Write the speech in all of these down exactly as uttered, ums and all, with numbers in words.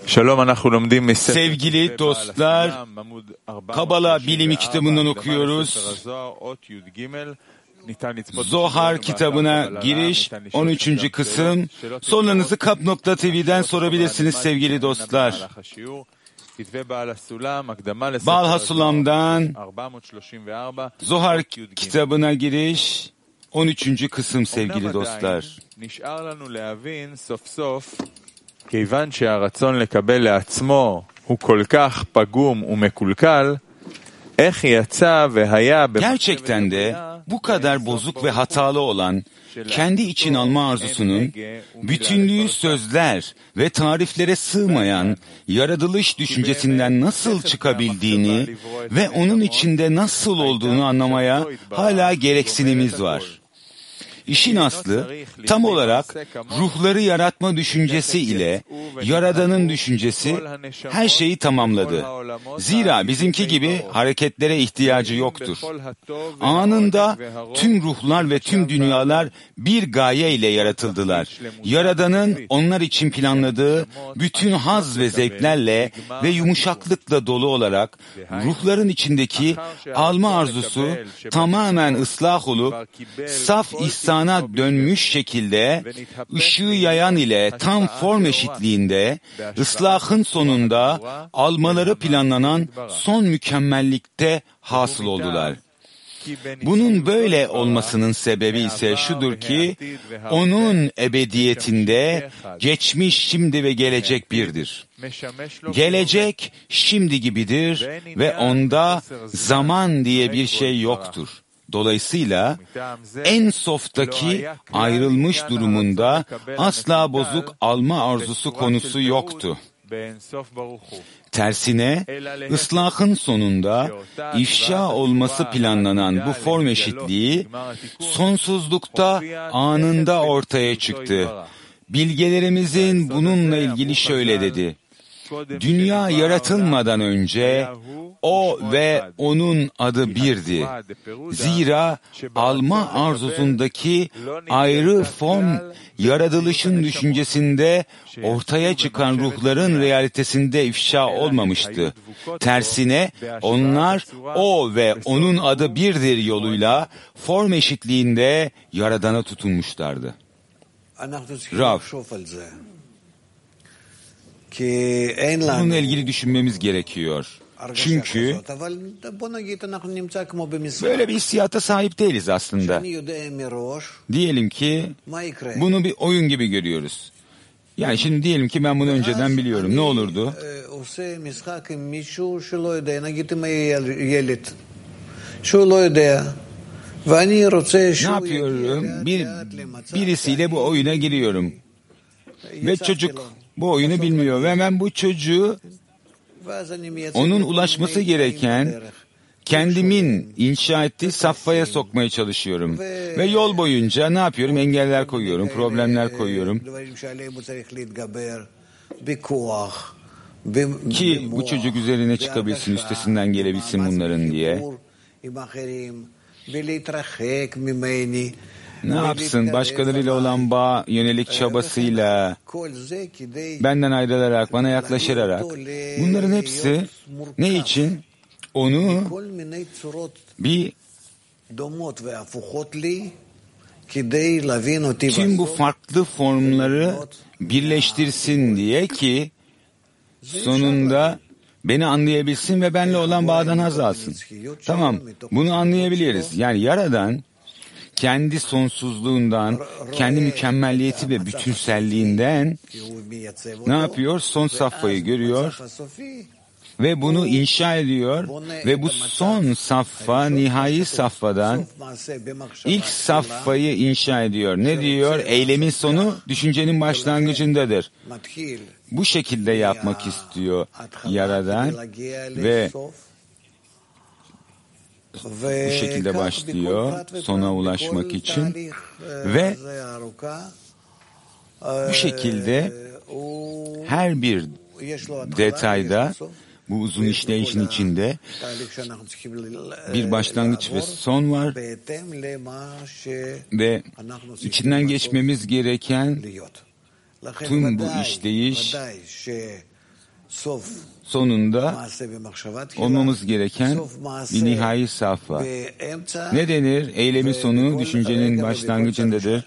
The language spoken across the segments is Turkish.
Sevgili dostlar, Kabala Bilimi kitabından okuyoruz. Zohar kitabına giriş, on üçüncü kısım. Sorularınızı kap nokta tv'den sorabilirsiniz sevgili dostlar. Baal HaSulam'dan Zohar kitabına giriş, on üçüncü kısım sevgili dostlar. כיוון שהרצון לקבל לעצמו הוא כל כך פגום ומקולקל, איך יצא והיה Gerçekten de bu kadar bozuk ve hatalı olan kendi için alma arzusunun bütünlüğü sözler ve tariflere sığmayan yaratılış düşüncesinden nasıl çıkabildiğini ve onun içinde nasıl olduğunu anlamaya hala gereksinimiz var. İşin aslı tam olarak ruhları yaratma düşüncesi ile Yaradan'ın düşüncesi her şeyi tamamladı. Zira bizimki gibi hareketlere ihtiyacı yoktur. Anında tüm ruhlar ve tüm dünyalar bir gaye ile yaratıldılar. Yaradan'ın onlar için planladığı bütün haz ve zevklerle ve yumuşaklıkla dolu olarak ruhların içindeki alma arzusu tamamen ıslah olup saf ihsan dönmüş şekilde ışığı yayan ile tam form eşitliğinde ıslahın sonunda almaları planlanan son mükemmellikte hasıl oldular. Bunun böyle olmasının sebebi ise şudur ki onun ebediyetinde geçmiş, şimdi ve gelecek birdir. Gelecek şimdi gibidir ve onda zaman diye bir şey yoktur. Dolayısıyla en softaki ayrılmış durumunda asla bozuk alma arzusu konusu yoktu. Tersine ıslahın sonunda ifşa olması planlanan bu form eşitliği sonsuzlukta anında ortaya çıktı. Bilgelerimizin bununla ilgili şöyle dedi: Dünya yaratılmadan önce o ve onun adı birdi. Zira alma arzusundaki ayrı form yaratılışın düşüncesinde ortaya çıkan ruhların realitesinde ifşa olmamıştı. Tersine onlar o ve onun adı birdir yoluyla form eşitliğinde Yaradan'a tutunmuşlardı. Rav, bununla ilgili düşünmemiz gerekiyor. Çünkü böyle bir hissiyata sahip değiliz aslında. Diyelim ki bunu bir oyun gibi görüyoruz. Yani şimdi diyelim ki ben bunu önceden biliyorum. Ne olurdu? Ne yapıyorum? Bir, birisiyle bu oyuna giriyorum. Ve çocuk bu oyunu bilmiyor ve ben bu çocuğu onun ulaşması gereken kendimin inşa ettiği safhaya sokmaya çalışıyorum. Ve yol boyunca ne yapıyorum? Engeller koyuyorum, problemler koyuyorum. Ki bu çocuk üzerine çıkabilsin, üstesinden gelebilsin bunların diye. Ne yapsın? Başkalarıyla olan bağ yönelik çabasıyla, benden ayrılarak, bana yaklaşarak, bunların hepsi ne için? Onu bir tüm bu farklı formları birleştirsin diye ki sonunda beni anlayabilsin ve benimle olan bağdan haz alsın. Tamam, bunu anlayabiliriz. Yani Yaradan kendi sonsuzluğundan, kendi mükemmelliyeti ve bütünselliğinden ne yapıyor? Son safhayı görüyor ve bunu inşa ediyor ve bu son safha, nihai safhadan ilk safhayı inşa ediyor. Ne diyor? Eylemin sonu düşüncenin başlangıcındadır. Bu şekilde yapmak istiyor Yaradan ve bu şekilde başlıyor sona ulaşmak için ve bu şekilde her bir detayda bu uzun işleyişin içinde bir başlangıç ve son var ve içinden geçmemiz gereken tüm bu işleyiş sonunda olmamız gereken bir nihai safha. Ne denir? Eylemin sonu düşüncenin başlangıcındadır.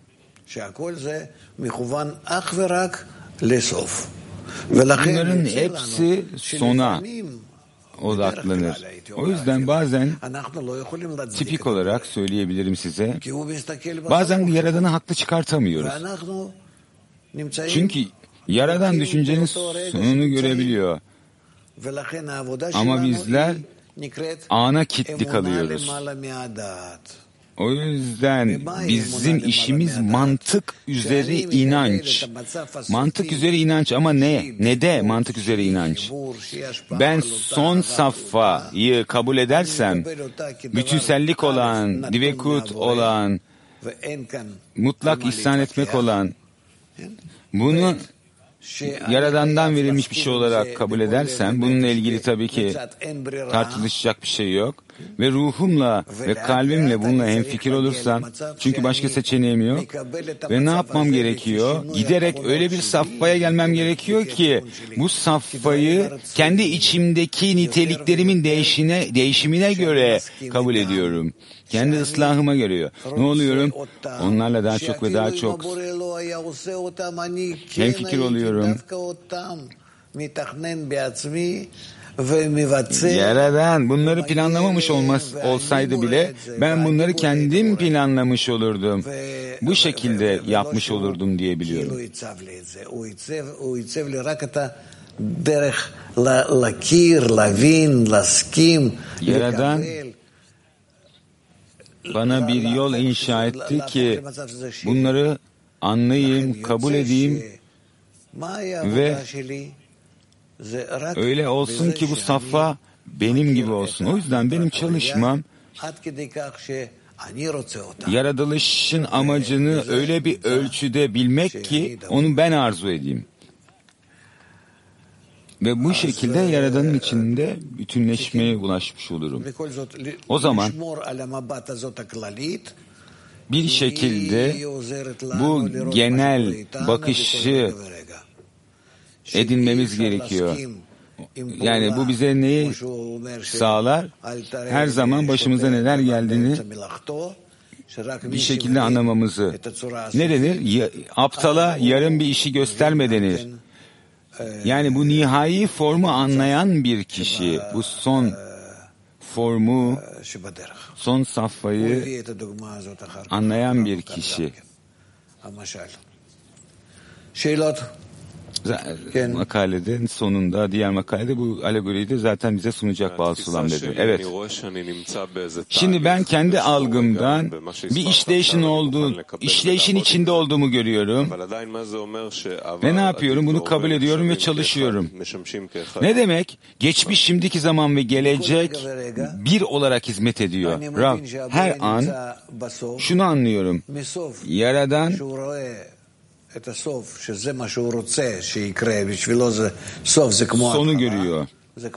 Bunların hepsi sona odaklanır. O yüzden bazen tipik olarak söyleyebilirim size, bazen Yaradan'ı haklı çıkartamıyoruz. Çünkü Yaradan düşüncenin sonunu görebiliyor. Ama bizler ana kilitli kalıyoruz. O yüzden bizim işimiz mantık üzeri inanç. Mantık üzeri inanç ama ne? Ne de mantık üzeri inanç? Ben son safhayı kabul edersem, bütünsellik olan, divekut olan, mutlak ihsan etmek olan, bunu Yaradan'dan verilmiş bir şey olarak kabul edersem, bununla ilgili tabii ki tartışacak bir şey yok. Ve ruhumla ve kalbimle bununla hemfikir olursam, çünkü başka seçeneğim yok. Ve ne yapmam gerekiyor? Giderek öyle bir safhaya gelmem gerekiyor ki, bu safhayı kendi içimdeki niteliklerimin değişine, değişimine göre kabul ediyorum. Kendi ıslahıma göre. Ne oluyorum? Onlarla daha çok ve daha çok hemfikir oluyorum. Yaradan bunları planlamamış olmaz, olsaydı bile ben bunları kendim planlamış olurdum. Bu şekilde yapmış olurdum diye biliyorum. Yaradan bana bir yol inşa etti ki bunları anlayayım, kabul edeyim ve öyle olsun ki bu safha benim gibi olsun. O yüzden benim çalışmam yaratılışın amacını öyle bir ölçüde bilmek ki onu ben arzu edeyim. Ve bu şekilde Yaradan'ın içinde bütünleşmeye ulaşmış olurum. O zaman bir şekilde bu genel bakışı edinmemiz gerekiyor. Yani bu bize neyi sağlar? Her zaman başımıza neler geldiğini bir şekilde anlamamızı. Ne denir? Aptala yarın bir işi gösterme denir. Yani bu nihai formu anlayan bir kişi, bu son formu, son safhayı anlayan bir kişi. Makalenin sonunda, diğer makalede bu alegoriyi de zaten bize sunacak bazı sulamları. Evet. Şimdi ben kendi algımdan bir işleyişin olduğu, işleyişin içinde olduğumu görüyorum. Ve ne yapıyorum? Bunu kabul ediyorum ve çalışıyorum. Ne demek? Geçmiş, şimdiki zaman ve gelecek bir olarak hizmet ediyor. Rav, her an şunu anlıyorum. Yaradan sonu görüyor.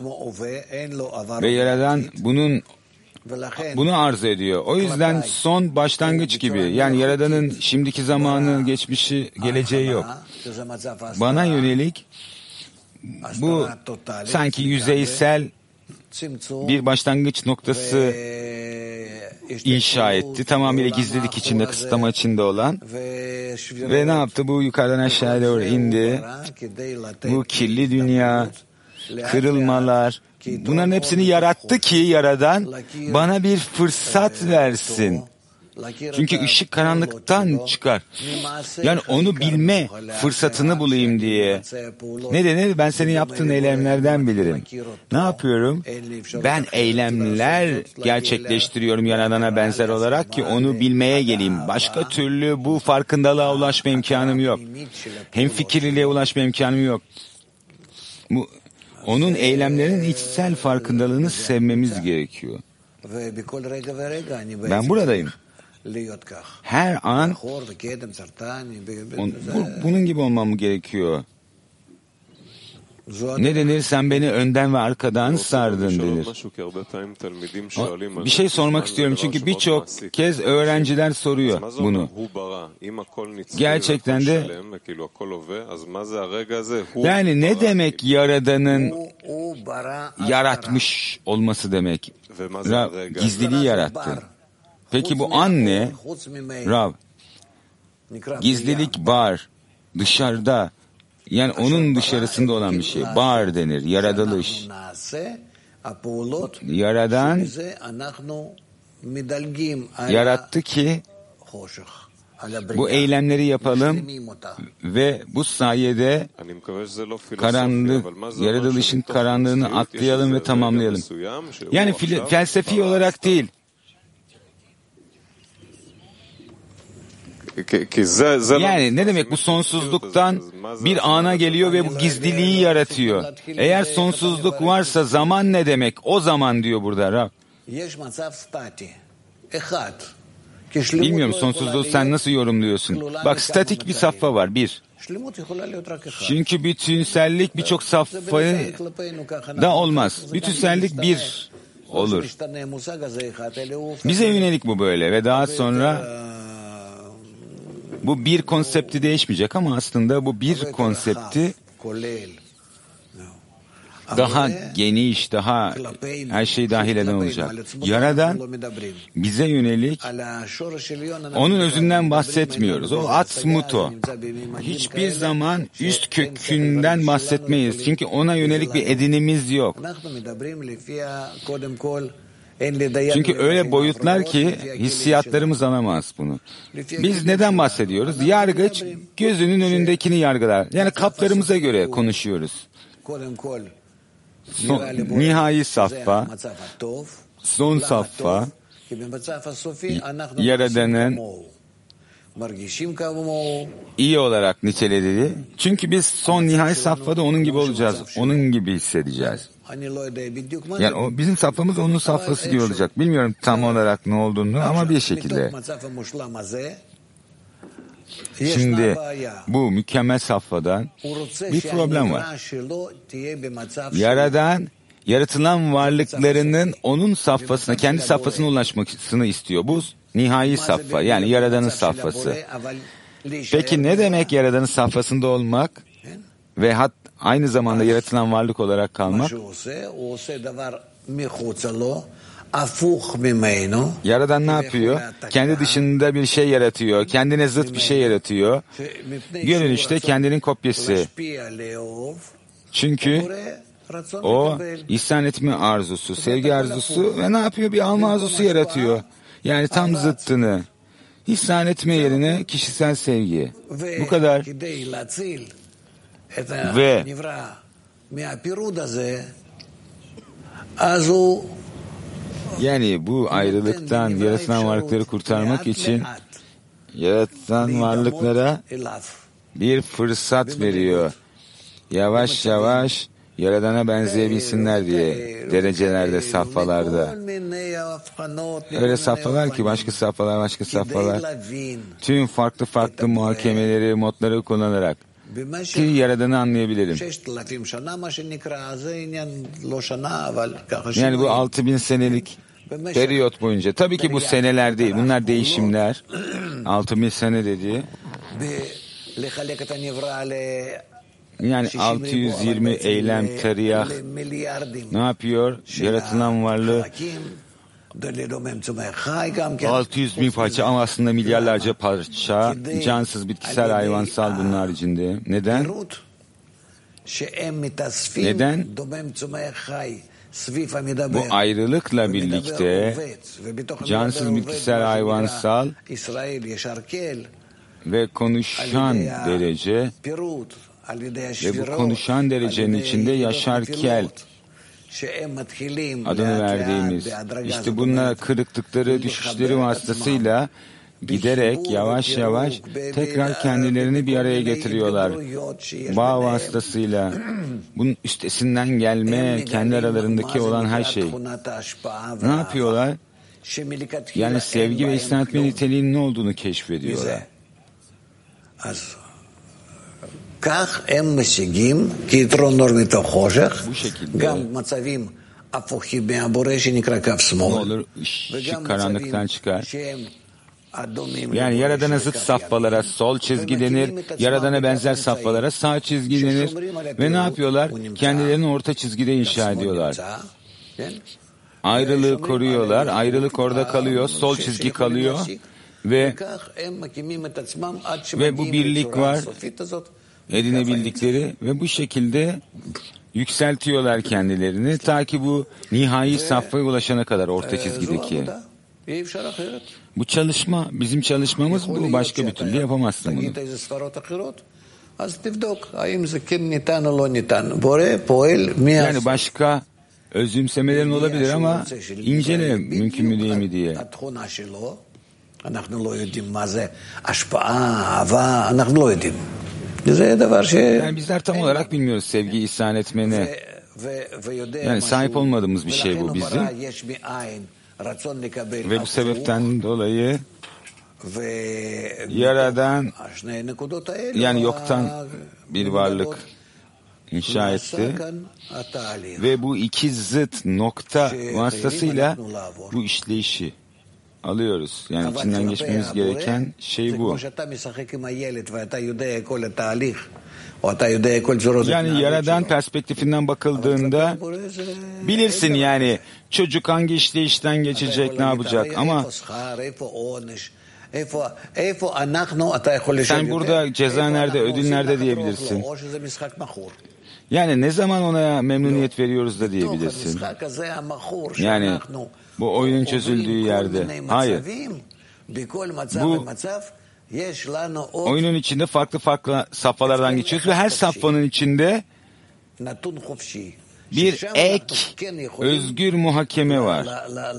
Ve Yaradan bunun bunu arz ediyor. O yüzden son başlangıç gibi. Yani Yaradan'ın şimdiki zamanı, geçmişi, geleceği yok. Bana yönelik bu sanki yüzeysel bir başlangıç noktası inşa etti. Tamamıyla gizlilik içinde, kısıtlama içinde olan. Ve ne yaptı? Bu yukarıdan aşağıya doğru indi. Bu kirli dünya, kırılmalar, bunların hepsini yarattı ki Yaradan bana bir fırsat versin. Çünkü ışık karanlıktan çıkar. Yani onu bilme fırsatını bulayım diye. Ne denir? Ben senin yaptığın eylemlerden bilirim. Ne yapıyorum? Ben eylemler gerçekleştiriyorum Yaradan'a benzer olarak ki onu bilmeye geleyim. Başka türlü bu farkındalığa ulaşma imkanım yok. Hemfikirliğe ulaşma imkanım yok. Bu, onun eylemlerin içsel farkındalığını sevmemiz gerekiyor. Ben buradayım. Her an on, bu, bunun gibi olmam gerekiyor. Ne denir? Sen beni önden ve arkadan sardın denir. O, bir şey sormak istiyorum çünkü birçok kez öğrenciler soruyor bunu. Gerçekten de yani ne demek Yaradan'ın yaratmış olması demek? Rav, gizliliği yarattı. Peki bu an ne? Rav, gizlilik bar, dışarıda. Yani onun dışarısında olan bir şey. Bar denir, yaratılış. Yaradan yarattı ki bu eylemleri yapalım ve bu sayede karanlık, yaratılışın karanlığını atlayalım ve tamamlayalım. Yani felsefi olarak değil. Yani ne demek bu sonsuzluktan bir ana geliyor ve bu gizliliği yaratıyor. Eğer sonsuzluk varsa zaman ne demek? O zaman diyor burada Rab. Bilmiyorum sonsuzluğu sen nasıl yorumluyorsun? Bak statik bir safha var bir. Çünkü bütünsellik birçok safhada olmaz. Bütünsellik bir olur. Bize yönelik bu böyle ve daha sonra bu bir konsepti değişmeyecek ama aslında bu bir konsepti daha geniş, daha her şey dahil eden olacak. Yaradan bize yönelik onun özünden bahsetmiyoruz. O atmuto. Hiçbir zaman üst kökünden bahsetmeyiz. Çünkü ona yönelik bir edinimiz yok. Çünkü öyle boyutlar ki hissiyatlarımız alamaz bunu. Biz neden bahsediyoruz? Yargıç gözünün önündekini yargılar. Yani kaplarımıza göre konuşuyoruz. Son, nihai safha, son safha, Yaradan'ın iyi olarak nitelediği. Çünkü biz son nihai safhada onun gibi olacağız. Onun gibi hissedeceğiz. Yani o, bizim safhamız onun safhası gibi olacak. Bilmiyorum tam olarak ne olduğunu ama bir şekilde. Şimdi bu mükemmel safhadan bir problem var. Yaradan yaratılan varlıklarının onun safhasına, kendi safhasına ulaşmasını istiyor. Bu nihai safha, yani Yaradan'ın safhası. Peki ne demek Yaradan'ın safhasında olmak ve hat, aynı zamanda yaratılan varlık olarak kalmak? Yaradan ne yapıyor? Kendi dışında bir şey yaratıyor, kendine zıt bir şey yaratıyor. Görünüşte kendinin kopyası. Çünkü o ihsan etme arzusu, sevgi arzusu ve ne yapıyor? Bir alma arzusu yaratıyor. Yani tam zıttını. İhsan etme yerine kişisel sevgi. Bu kadar. Ve yani bu ayrılıktan yaratılan varlıkları kurtarmak için yaratılan varlıklara bir fırsat veriyor. Yavaş yavaş Yaradan'a benzeyebilsinler diye derecelerde, safhalarda. Öyle safhalar ki başka safhalar, başka safhalar. Tüm farklı farklı muhakemeleri, modları kullanarak ki Yaradan'ı anlayabilirim. Yani bu altı bin senelik periyot boyunca. Tabii ki bu seneler değil. Bunlar değişimler. altı bin sene dediği. Yani altı yüz yirmi eylem, teriyah ne yapıyor? Yaratılan varlığı altı yüz bin parça ama aslında milyarlarca parça, cansız, bitkisel, hayvansal bunun haricinde. Neden? Neden? Bu ayrılıkla birlikte cansız, bitkisel, hayvansal ve konuşan derece ve bu konuşan derecenin içinde yaşarkel adını verdiğimiz işte bunlar kırıklıkları, düşüşleri vasıtasıyla giderek yavaş yavaş tekrar kendilerini bir araya getiriyorlar. Bağ vasıtasıyla bunun üstesinden gelme, kendi aralarındaki olan her şey. Ne yapıyorlar? Yani sevgi ve ihsan etme niteliğinin ne olduğunu keşfediyorlar. Bu şekilde ne olur? Işık karanlıktan çıkar. Yani Yaradan'a zıt safhalara sol çizgi denir, Yaradan'a benzer safhalara sağ çizgi denir. Ve ne yapıyorlar? Kendilerini orta çizgide inşa ediyorlar. Ayrılığı koruyorlar, ayrılık orada kalıyor, sol çizgi kalıyor ve ve bu birlik var, edinebildikleri ve bu şekilde yükseltiyorlar kendilerini ta ki bu nihai safhaya ulaşana kadar orta çizgideki. Bu çalışma, bizim çalışmamız bu. Başka bir türlü yapamazsın bunu. Yani başka özümsemelerin olabilir ama incele mümkün mü değil mi diye. Yani bizler tam olarak bilmiyoruz sevgi ihsan etmeni. Yani sahip olmadığımız bir şey bu bizim. Ve bu sebepten dolayı Yaradan yani yoktan bir varlık inşa etti ve bu iki zıt nokta vasıtasıyla bu işleyişi alıyoruz. Yani içinden geçmemiz gereken şey bu. Yani Yaradan perspektifinden bakıldığında bilirsin yani çocuk hangi işleyişten geçecek, ne yapacak ama sen burada ceza nerede, ödül nerede diyebilirsin. Yani ne zaman ona memnuniyet veriyoruz da diyebilirsin. Yani bu oyunun çözüldüğü yerde. Hayır. Bu oyunun içinde farklı farklı safhalardan geçiyoruz ve her safhanın içinde bir ek, özgür muhakeme var.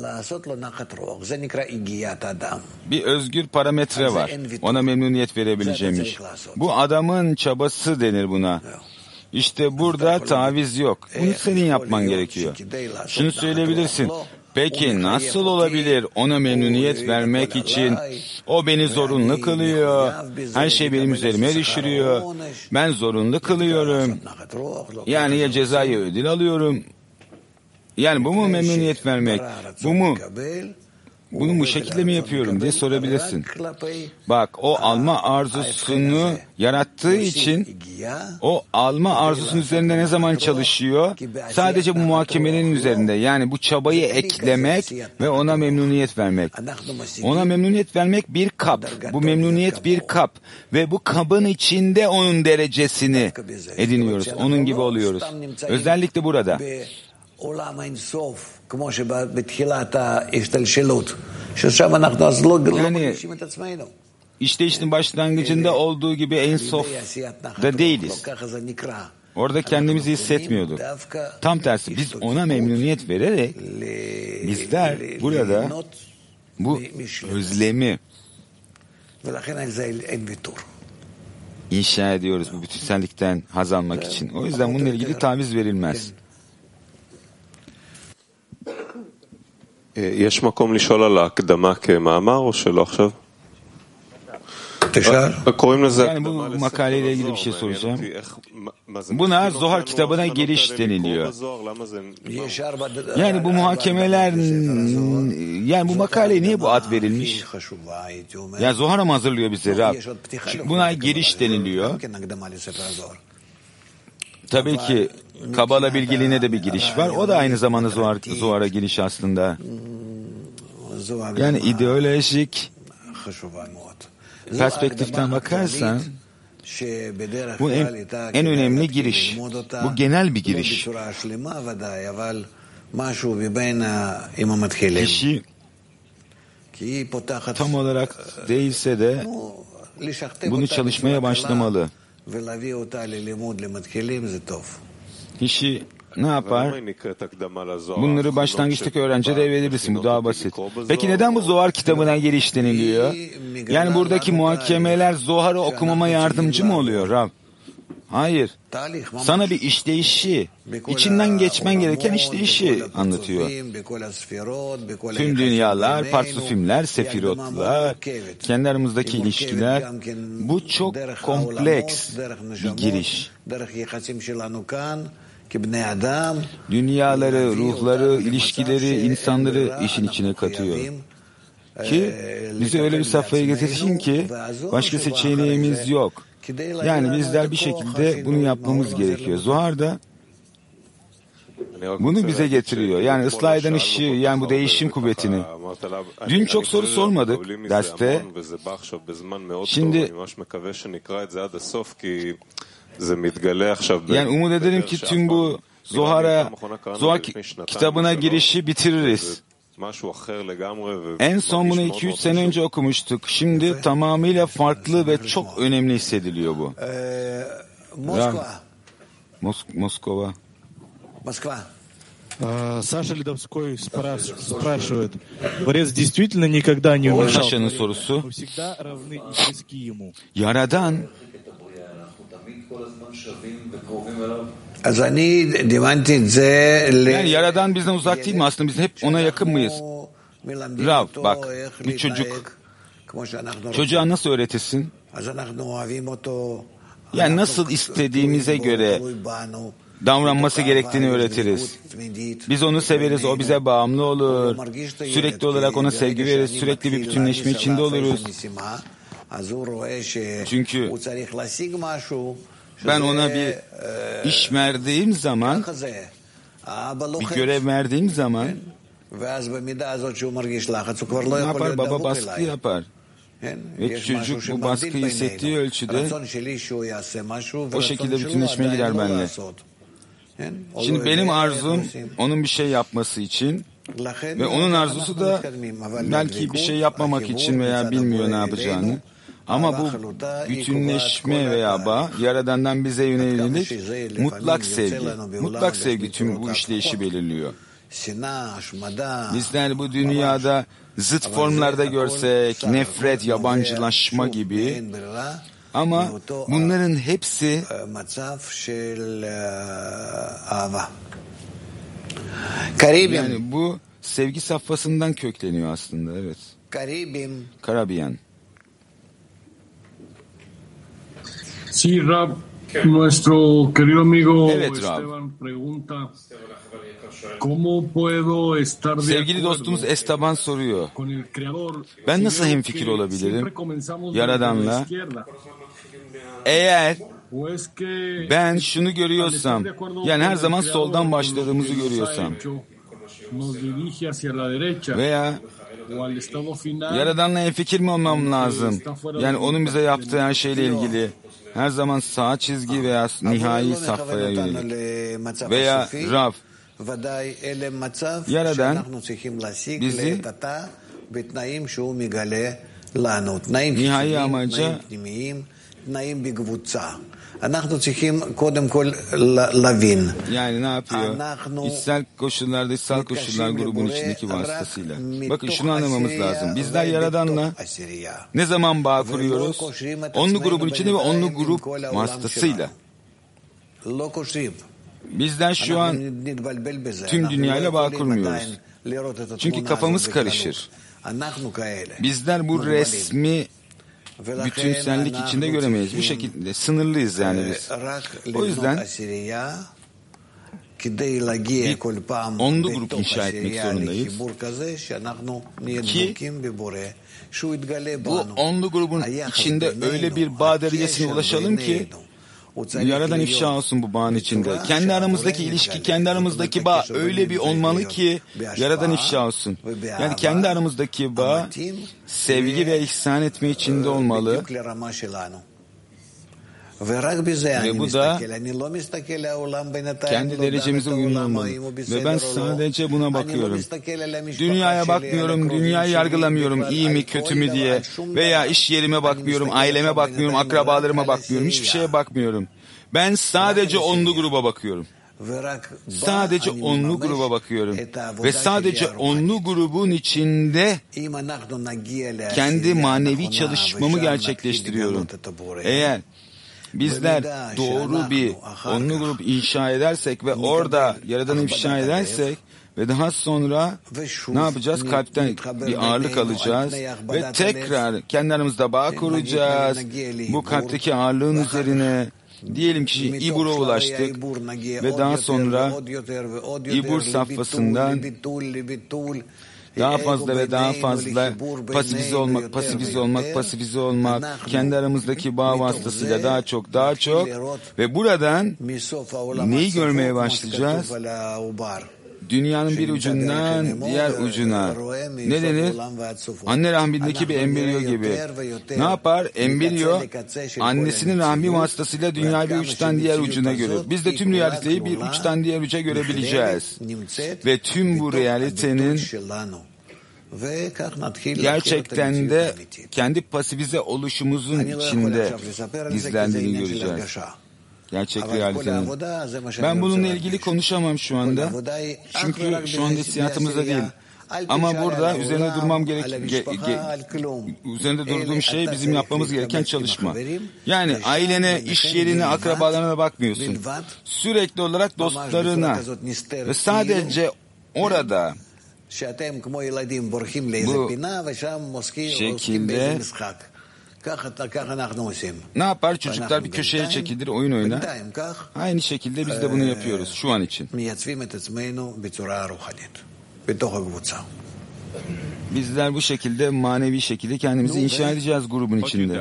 Bir özgür parametre var. Ona memnuniyet verebileceğimiz. Bu adamın çabası denir buna. İşte burada taviz yok. Bunu senin yapman gerekiyor. Şunu söyleyebilirsin. Peki nasıl olabilir ona memnuniyet vermek için? O beni zorunlu kılıyor. Her şey benim üzerime düşürüyor. Ben zorunlu kılıyorum. Yani ya ceza ya ödül alıyorum. Yani bu mu memnuniyet vermek? Bu mu? Bunu bu şekilde mi yapıyorum diye sorabilirsin. Bak o alma arzusunu yarattığı için o alma arzusunun üzerinde ne zaman çalışıyor? Sadece bu muhakemenin üzerinde. Yani bu çabayı eklemek ve ona memnuniyet vermek. Ona memnuniyet vermek bir kap. Bu memnuniyet bir kap. Ve bu kabın içinde onun derecesini ediniyoruz. Onun gibi oluyoruz. Özellikle burada. Yani işte işin başlangıcında olduğu gibi en softa değiliz. Orada kendimizi hissetmiyorduk. Tam tersi biz ona memnuniyet vererek bizler burada bu özlemi inşa ediyoruz bu bütünsellikten haz almak için. O yüzden bununla ilgili taviz verilmez. יש מקום לשאול על ההקדמה כמאמר או שלא עכשיו? Yani bu makaleyle ilgili bir şey soracağım. Buna Zohar kitabına giriş deniliyor. Yani bu muhakemeler, yani bu makaleye niye bu ad verilmiş? Yani Zohar'a mı hazırlıyor bize Rab? Buna giriş deniliyor. Tabii ki Kabala bilgiliğine de bir giriş var. O da aynı zamanda Zohar, Zohar'a giriş aslında. Yani ideolojik perspektiften bakarsan bu en, en önemli giriş. Bu genel bir giriş. Kişi tam olarak değilse de bunu çalışmaya başlamalı. Kişi ne yapar? Bunları başlangıçtaki öğrencilere verebilirsin. Bu daha basit. Peki neden bu Zohar kitabına giriş deniliyor? Yani buradaki muhakemeler Zohar'ı okumama yardımcı mı oluyor Rab? Hayır. Sana bir işleyişi, içinden geçmen gereken işleyişi anlatıyor. Tüm dünyalar, partsufimler, sefirotlar, kendi aramızdaki ilişkiler, bu çok kompleks bir giriş. Dünyaları, ruhları, ilişkileri, insanları işin içine katıyor. Ki bizi öyle bir safhaya getirsin ki başka seçeneğimiz yok. Yani bizler bir şekilde bunu yapmamız gerekiyor. Zuhar da bunu bize getiriyor. Yani ıslah eden ışığı, yani bu değişim kuvvetini. Dün çok soru sormadık derste. Şimdi yani umut ederim ki tüm bu Zohar'a, Zohar kitabına girişi bitiririz. En son bunu iki üç sene önce okumuştuk. Şimdi tamamıyla farklı ve çok önemli hissediliyor bu. Moskova. Mos- Moskova. Москва. Саша Ледовской спрашивает. Творец действительно никогда не умешал. Sasha'nın sorusu. Мы всегда равны и близки ему. Yaradan אז אני דימנתי את זה yani Yaradan bizden uzak değil mi? Aslında biz hep ona yakın mıyız? Rav, bak, bir çocuk çocuğa nasıl öğretirsin? Yani nasıl istediğimize göre davranması gerektiğini öğretiriz. Biz onu severiz, o bize bağımlı olur. Sürekli olarak ona sevgi veririz, sürekli bir bütünleşme içinde oluruz. Çünkü ben ona bir iş verdiğim zaman, bir görev verdiğim zaman ne yapar? Baba baskı yapar. Ve çocuk bu baskıyı hissettiği ölçüde o şekilde bütünleşmeye girer benimle. Şimdi benim arzum onun bir şey yapması için ve onun arzusu da belki bir şey yapmamak için veya bilmiyor ne yapacağını. Ama bu bütünleşme veya bağ Yaradan'dan bize yönelik mutlak sevgi. Mutlak sevgi tüm bu işleyişi belirliyor. Bizler bu dünyada zıt formlarda görsek, nefret, yabancılaşma gibi, ama bunların hepsi yani bu sevgi safhasından kökleniyor aslında, evet. Karabiyan. Sí, Rab, nuestro querido amigo Evet, Rab. Esteban pregunta, ¿cómo puedo estar de Sevgili acuerdo dostumuz Esteban soruyor. con el Creador? Ben nasıl Si veo hemfikir que olabilirim siempre comenzamos desde la Yaradan'la? izquierda, Eğer o es que ben şunu görüyorsam, yani her zaman soldan başladığımızı görüyorsam nos dirige hacia la derecha, veya o al estado final, Yaradan'la hemfikir mi olmam lazım? Yani onun bize yaptığı her şeyle ilgili her zaman sağ çizgi veya nihai safhaya yönelik veya Rav, Yaradan bizi nihai amaca yani ne yapıyor? İçsel koşullar, dışsal koşullar grubun içindeki vasıtasıyla. Bakın şunu anlamamız lazım. Bizler Yaradan'la ne zaman bağ kuruyoruz? Onlu grubun içinde ve onlu grup vasıtasıyla. Bizler şu an tüm dünyayla bağ kurmuyoruz. Çünkü kafamız karışır. Bizler bu resmi bütünsellik içinde göremeyiz. Bu şekilde sınırlıyız yani biz. O yüzden bir onlu grup inşa etmek zorundayız ki bu onlu grubun içinde öyle bir bağ derecesine ulaşalım ki Yaradan ifşa olsun bu bağın içinde. Kendi aramızdaki ilişki, kendi aramızdaki bağ öyle bir olmalı ki Yaradan ifşa olsun. Yani kendi aramızdaki bağ sevgi ve ihsan etme içinde olmalı. Ve bu da kendi derecemize uyumlu olmalı. Ve ben sadece buna bakıyorum. Dünyaya bakmıyorum, dünyayı yargılamıyorum, iyi mi kötü mü diye. Veya iş yerime bakmıyorum, aileme bakmıyorum, akrabalarıma bakmıyorum, hiçbir şeye bakmıyorum. Ben sadece onlu gruba bakıyorum. Sadece onlu gruba bakıyorum. Ve sadece onlu grubun içinde kendi manevi çalışmamı gerçekleştiriyorum. Eğer bizler doğru bir onlu grup inşa edersek ve orada Yaradan'ı inşa edersek ve daha sonra ne yapacağız? Kalpten bir ağırlık alacağız ve tekrar kendi aramızda bağ kuracağız. Bu kalpteki ağırlığın üzerine diyelim ki İbur'a ulaştık ve daha sonra İbur safhasından daha fazla ve daha fazla pasifize olmak, pasifize olmak, pasifize olmak, kendi aramızdaki bağ vasıtasıyla daha çok, daha çok ve buradan neyi görmeye başlayacağız? Dünyanın bir ucundan diğer ucuna. Ne denir? Anne rahmindeki bir embriyo gibi. Ne yapar? Embriyo annesinin rahmi vasıtasıyla dünyayı bir uçtan diğer ucuna görür. Biz de tüm realiteyi bir uçtan diğer uca görebileceğiz. Ve tüm bu realitenin gerçekten de kendi pasifize oluşumuzun içinde gizlendiğini göreceğiz. Gerçek realitenin. Ben bununla ilgili konuşamam şu anda. Çünkü şu anda hissiyatımızda değil. Ama burada üzerine durmam gerek, ge, ge, üzerinde durduğum şey bizim yapmamız gereken çalışma. Yani ailene, iş yerine, akrabalarına bakmıyorsun. Sürekli olarak dostlarına ve sadece orada bu şekilde ne yapar? Çocuklar bir köşeye çekilir, oyun oynar. Aynı şekilde biz de bunu yapıyoruz şu an için. Bizler bu şekilde manevi şekilde kendimizi inşa edeceğiz grubun içinde.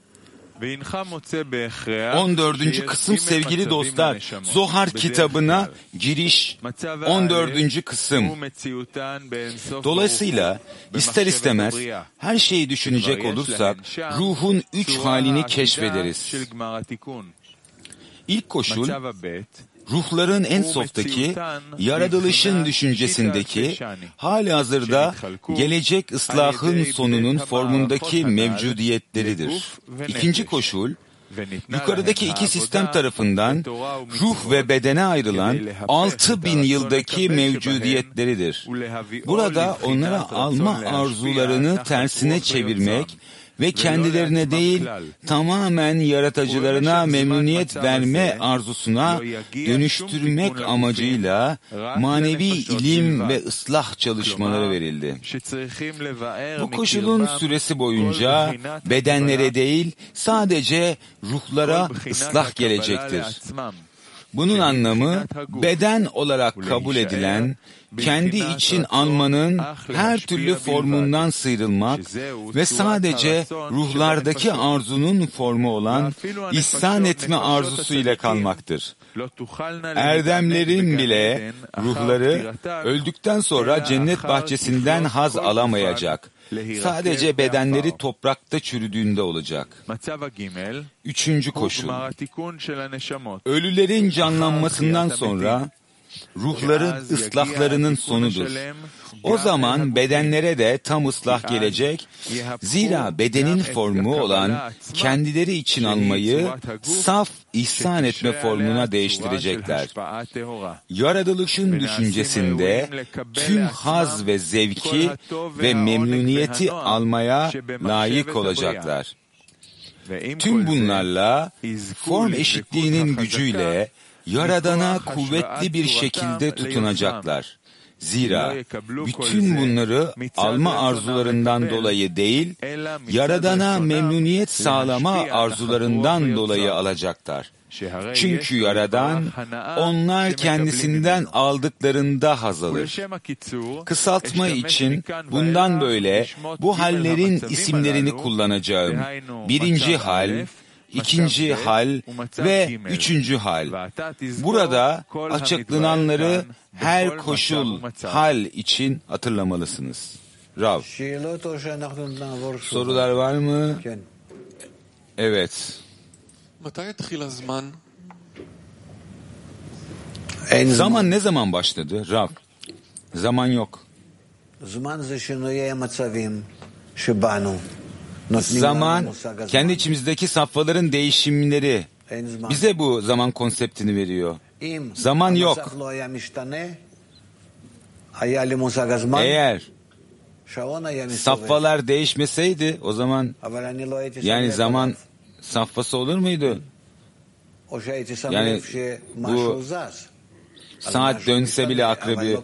on dördüncü kısım sevgili dostlar, Zohar kitabına giriş on dördüncü kısım. Dolayısıyla ister istemez her şeyi düşünecek olursak ruhun üç halini keşfederiz. İlk koşul, ruhların en softaki, yaratılışın düşüncesindeki, hali hazırda gelecek ıslahın sonunun formundaki mevcudiyetleridir. İkinci koşul, yukarıdaki iki sistem tarafından ruh ve bedene ayrılan altı bin yıldaki mevcudiyetleridir. Burada onlara alma arzularını tersine çevirmek ve kendilerine değil, tamamen yaratıcılarına memnuniyet verme arzusuna dönüştürmek amacıyla manevi ilim ve ıslah çalışmaları verildi. Bu koşulun süresi boyunca bedenlere değil, sadece ruhlara ıslah gelecektir. Bunun anlamı, beden olarak kabul edilen, kendi için almanın her türlü formundan sıyrılmak ve sadece ruhlardaki arzunun formu olan ihsan etme arzusu ile kalmaktır. Erdemlerin bile ruhları öldükten sonra cennet bahçesinden haz alamayacak. Sadece bedenleri toprakta çürüdüğünde olacak. Üçüncü koşul. Ölülerin canlanmasından sonra ruhların ıslahlarının sonudur. O zaman bedenlere de tam ıslah gelecek. Zira bedenin formu olan kendileri için almayı saf ihsan etme formuna değiştirecekler. Yaratılışın düşüncesinde tüm haz ve zevki ve memnuniyeti almaya layık olacaklar. Tüm bunlarla form eşitliğinin gücüyle Yaradan'a kuvvetli bir şekilde tutunacaklar. Zira bütün bunları alma arzularından dolayı değil, Yaradan'a memnuniyet sağlama arzularından dolayı alacaklar. Çünkü Yaradan, onlar kendisinden aldıklarında haz alır. Kısaltma için bundan böyle bu hallerin isimlerini kullanacağım. Birinci hal, İkinci hal ve üçüncü hal. Burada açıklananları her koşul hal için hatırlamalısınız. Rav. Sorular var mı? Evet. Zaman ne zaman başladı? Rav. Zaman yok. Zaman, kendi içimizdeki safhaların değişimleri. Bize bu zaman konseptini veriyor. Zaman yok. Eğer safhalar değişmeseydi o zaman yani zaman safhası olur muydu? Yani bu saat dönse bile akrebi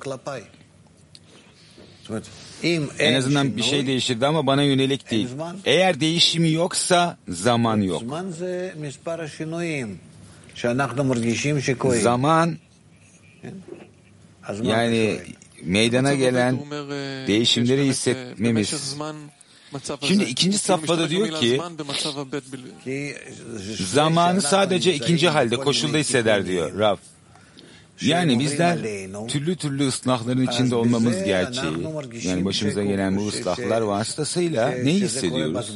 en azından bir şey değişirdi ama bana yönelik değil. Eğer değişimi yoksa zaman yok. Zaman yani meydana gelen değişimleri hissetmemiz. Şimdi ikinci safhada diyor ki zamanı sadece ikinci halde, koşulda hisseder diyor Rav. Yani bizler türlü türlü ıslahların içinde olmamız gerçeği, yani başımıza gelen bu ıslahlar vasıtasıyla ne hissediyoruz?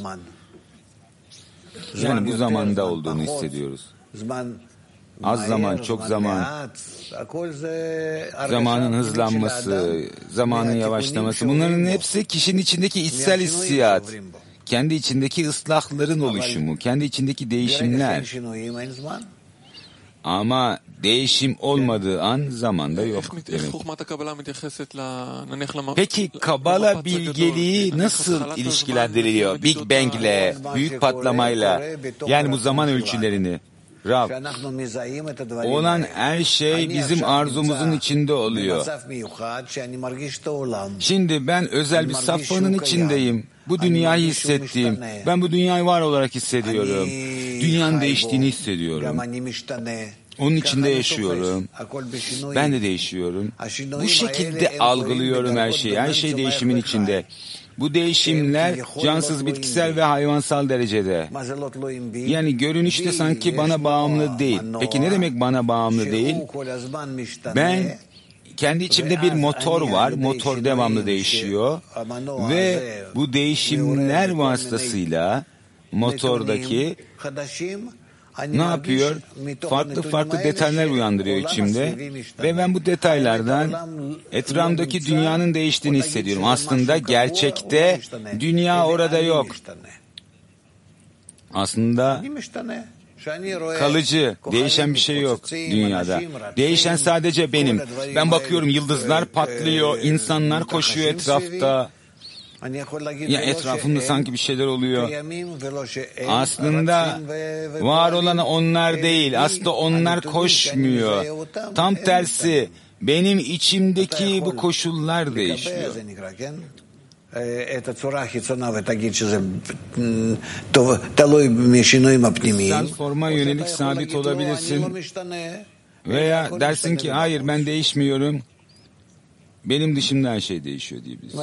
Yani bu zamanda olduğunu hissediyoruz. Az zaman, çok zaman, zamanın hızlanması, zamanın yavaşlaması, bunların hepsi kişinin içindeki içsel hissiyat, kendi içindeki ıslahların oluşumu, kendi içindeki değişimler. Ama değişim olmadığı an zamanda yok demek. Peki Kabala bilgeliği nasıl ilişkilendiriliyor? Big Bang'le, büyük patlamayla, yani bu zaman ölçülerini. Rab, olan her şey bizim arzumuzun içinde oluyor. Şimdi ben özel bir safhanın içindeyim. Bu dünyayı hissettiğim, ben bu dünyayı var olarak hissediyorum. Dünyanın değiştiğini hissediyorum. Onun içinde yaşıyorum. Ben de değişiyorum. Bu şekilde algılıyorum her şeyi. Her şey değişimin içinde. Bu değişimler cansız, bitkisel ve hayvansal derecede. Yani görünüşte sanki bana bağımlı değil. Peki ne demek bana bağımlı değil? Ben kendi içimde bir motor var. Motor devamlı değişiyor. Ve bu değişimler vasıtasıyla motordaki ne yapıyor? Farklı farklı detaylar uyandırıyor içimde ve ben bu detaylardan etrafımdaki dünyanın değiştiğini hissediyorum. Aslında gerçekte dünya orada yok. Aslında kalıcı, değişen bir şey yok dünyada. Değişen sadece benim. Ben bakıyorum yıldızlar patlıyor, insanlar koşuyor etrafta. Ya etrafımda sanki bir şeyler oluyor. Aslında var olan onlar değil. Aslında onlar koşmuyor. Tam tersi. Benim içimdeki bu koşullar değişiyor. Sen forma yönelik sabit olabilirsin. Veya dersin ki hayır ben değişmiyorum. Benim dışımda her şey değişiyor diyebiliriz.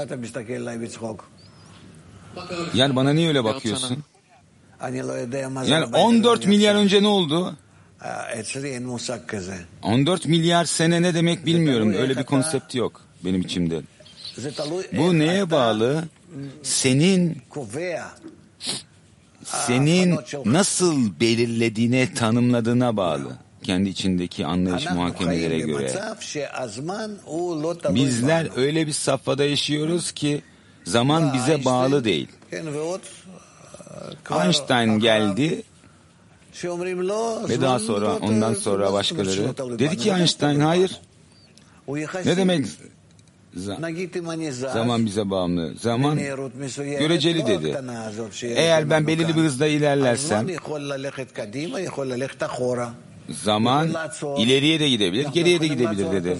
Yani bana niye öyle bakıyorsun? Yani on dört milyar önce ne oldu? on dört milyar sene ne demek bilmiyorum. Öyle bir konsept yok benim içimde. Bu neye bağlı? Senin senin nasıl belirlediğine, tanımladığına bağlı. Kendi içindeki anlayış muhakemelere göre. Bizler öyle bir safhada yaşıyoruz ki zaman bize bağlı değil. Einstein geldi ve daha sonra ondan sonra başkaları dedi ki Einstein hayır. Ne demek zaman bize bağımlı? Zaman göreceli dedi. Eğer ben belirli bir hızda ilerlersem zaman ileriye de gidebilir, geriye de gidebilir dedi.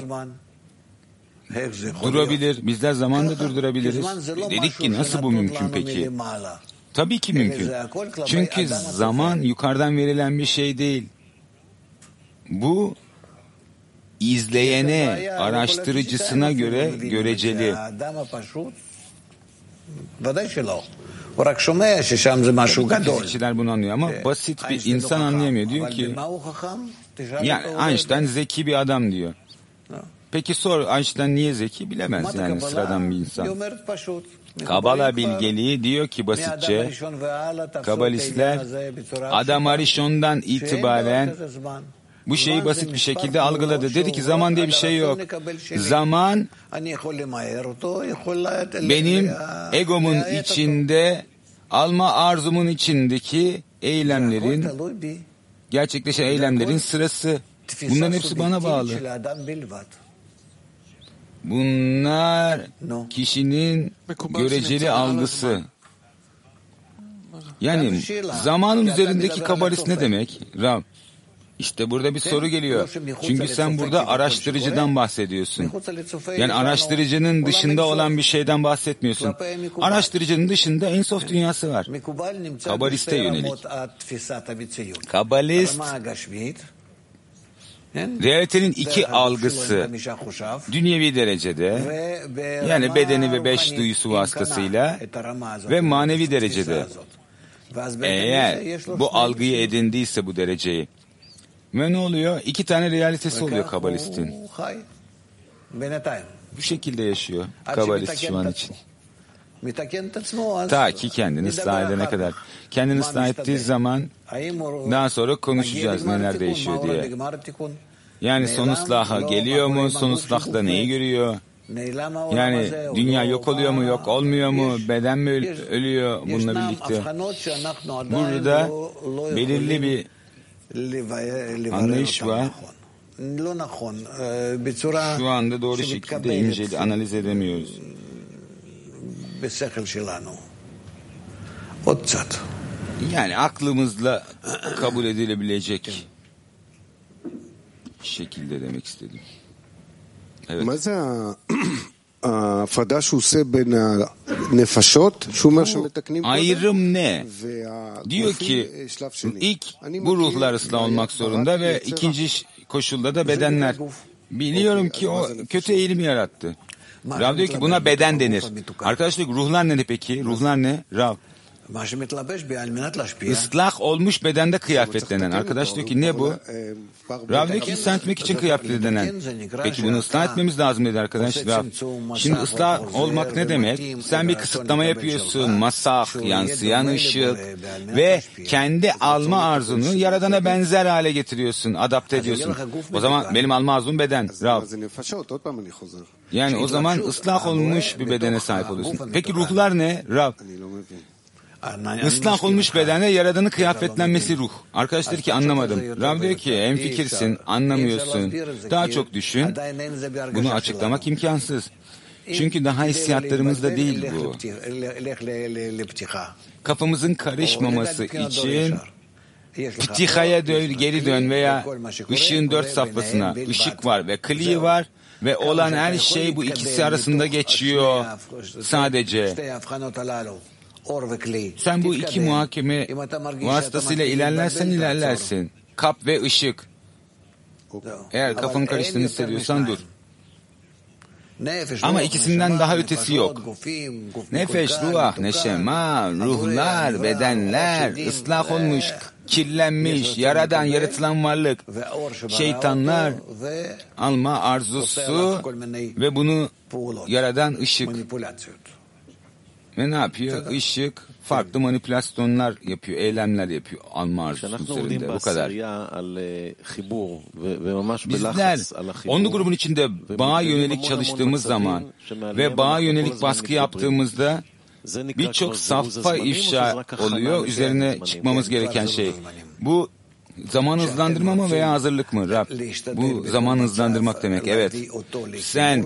Durabilir. Bizler zamanı da durdurabiliriz. Dedik ki nasıl bu mümkün peki? Tabii ki mümkün. Çünkü zaman yukarıdan verilen bir şey değil. Bu izleyene, araştırıcısına göre göreceli. Fizikçiler bunu anlıyor ama basit bir insan anlayamıyor. Diyor ki, yani Einstein zeki bir adam diyor. Peki sor Einstein niye zeki? Bilemez yani sıradan bir insan. Kabala bilgeliği diyor ki basitçe, Kabalistler Adam Arishon'dan itibaren bu şeyi basit bir şekilde algıladı. Dedi ki zaman diye bir şey yok. Zaman benim egomun içinde, alma arzumun içindeki eylemlerin, gerçekleşen eylemlerin sırası. Bunların hepsi bana bağlı. Bunlar kişinin göreceli algısı. Yani zamanın üzerindeki kabalist ne demek? Rab, İşte burada bir soru geliyor. Çünkü sen burada araştırıcıdan bahsediyorsun. Yani araştırıcının dışında olan bir şeyden bahsetmiyorsun. Araştırıcının dışında Ensof dünyası var. Kabalist'e yönelik. Kabalist, realitenin iki algısı dünyevi derecede, yani bedeni ve beş duyusu vasıtasıyla ve manevi derecede. Eğer bu algıyı edindiyse bu dereceyi, ve ne oluyor? İki tane realitesi oluyor Kabalist'in. Bu şekilde yaşıyor Kabalist şu an için. Ta ki kendini ıslah edene kadar. Kendini ıslah ettiği zaman daha sonra konuşacağız neler değişiyor diye. Yani son ıslaha geliyor mu? Son ıslahta neyi görüyor? Yani dünya yok oluyor mu? Yok olmuyor mu? Beden mi ölüyor bununla birlikte? Burada belirli bir anlayış var. Şu anda doğru şekilde inceli analiz edemiyoruz. Yani aklımızla kabul edilebilecek şekilde demek istedim. Evet. Ayrım ne? Diyor ki ilk bu ruhlar ıslah olmak zorunda ve ikinci koşulda da bedenler. Biliyorum ki o kötü eğilimi yarattı. Rav diyor ki buna beden denir. Arkadaşlar ruhlar ne peki? Ruhlar ne? Rav. Islah olmuş bedende kıyafetlenen. Arkadaş diyor ki ne bu? Rav diyor ki ıslah etmek için kıyafetlenen. Peki bunu ıslah etmemiz lazım dedi arkadaş. Rav. Şimdi ıslah olmak ne demek? Sen bir kısıtlama yapıyorsun. Masah, yansıyan ışık ve kendi alma arzunu Yaradan'a benzer hale getiriyorsun. Adapte ediyorsun. O zaman benim alma arzum beden. Rav. Yani o zaman ıslah olmuş bir bedene sahip oluyorsun. Peki ruhlar ne? Rav. Islah olmuş bedende Yaradan'ın kıyafetlenmesi ruh. Arkadaş dedi ki anlamadım. Rav diyor ki hemfikirsin, anlamıyorsun. Daha çok düşün. Bunu açıklamak imkansız. Çünkü daha hissiyatlarımızda değil bu. Kafamızın karışmaması için Ptiha'ya dön, geri dön veya ışığın dört safhasına. Işık var ve kli var ve olan her şey bu ikisi arasında geçiyor sadece. Sen bu iki muhakeme vasıtasıyla ilerlersen ilerlersin. Kap ve ışık. Eğer kafanın karıştığını hissediyorsan dur. Ama ikisinden daha ötesi yok. Nefeş, ruh, neşema, ruhlar, bedenler, ıslah olmuş, kirlenmiş, yaradan, yaratılan varlık, şeytanlar, alma arzusu ve bunu yaradan ışık. Ve ne yapıyor? Işık farklı manipülasyonlar yapıyor, eylemler yapıyor alma arzusu üzerinde. Bu kadar. Bizler onlu grubun içinde bağa yönelik çalıştığımız zaman ve bağa yönelik baskı yaptığımızda birçok safha ifşa oluyor. Üzerine çıkmamız gereken şey. Bu zaman hızlandırma mı veya hazırlık mı Rab? Bu zaman hızlandırmak demek. Evet. Sen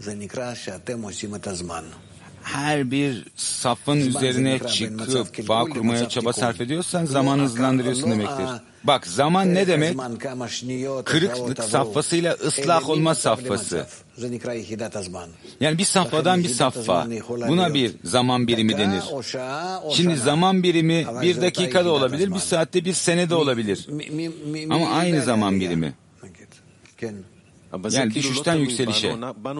her bir safın üzerine çıkıp bağ kurmaya çaba sarf ediyorsan zaman hızlandırıyorsun demektir. Bak zaman ne demek? Kırıklık safhasıyla ıslah olma safhası. Yani bir safhadan bir safha. Buna bir zaman birimi denir. Şimdi zaman birimi bir dakikada olabilir, bir saatte, bir senede olabilir. Ama aynı zaman birimi. Yani düşüşten yükselişe.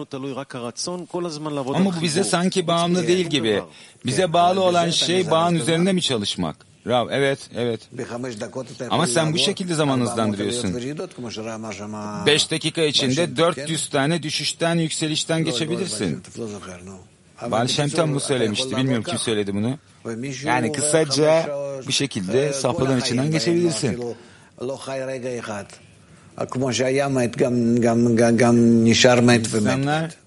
Ama bu bize sanki bağımlı değil gibi. Bize bağlı olan şey bağın üzerinde mi çalışmak? Rav, evet, evet. Ama sen bu şekilde zaman hızlandırıyorsun. Beş dakika içinde dört yüz tane düşüşten, yükselişten geçebilirsin. Baal Shem Tov bu söylemişti. Bilmiyorum kim söyledi bunu. Yani kısaca bu şekilde safhaların içinden geçebilirsin. İnsanlar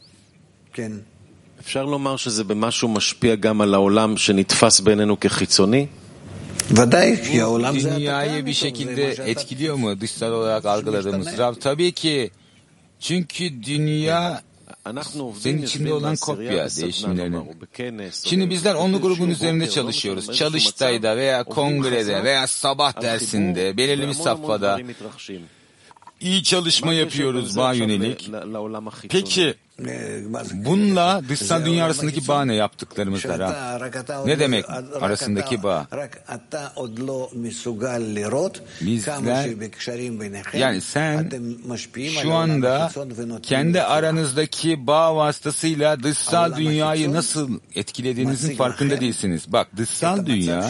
אפשר לומר שזה במשהו משפיע גם על העולם שנתפס בינינו כחיצוני? Dünyayı bir şekilde etkiliyor mu dışsal olarak algıladığımız Rab? Tabii ki. Çünkü dünya senin içinde olan kopya değişimlerini. Şimdi bizler onlu grubun üzerinde çalışıyoruz. Çalıştayda veya kongrede veya sabah dersinde, belirli bir safhada iyi çalışma yapıyoruz bağ yönelik. Peki bununla dışsal dünya arasındaki bağ ne yaptıklarımızlar ha? Ne demek arasındaki bağ? Bizler, yani sen şu anda kendi aranızdaki bağ vasıtasıyla dışsal dünyayı nasıl etkilediğinizin farkında değilsiniz. Bak, dışsal dünya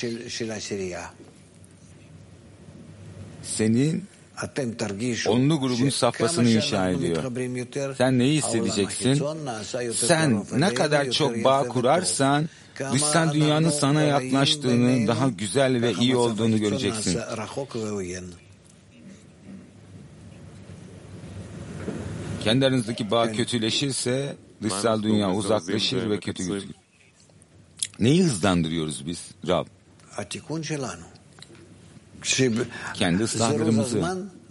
senin onlu grubun safhasını inşa ediyor. Sen neyi hissedeceksin? Sen ne kadar çok bağ kurarsan dışsal dünyanın sana yaklaştığını, daha güzel ve iyi olduğunu göreceksin. Kendi aranızdaki bağ kötüleşirse dışsal dünya uzaklaşır ve kötü gözükür. Neyi hızlandırıyoruz biz Rab? Kendi ıslahlarımızı.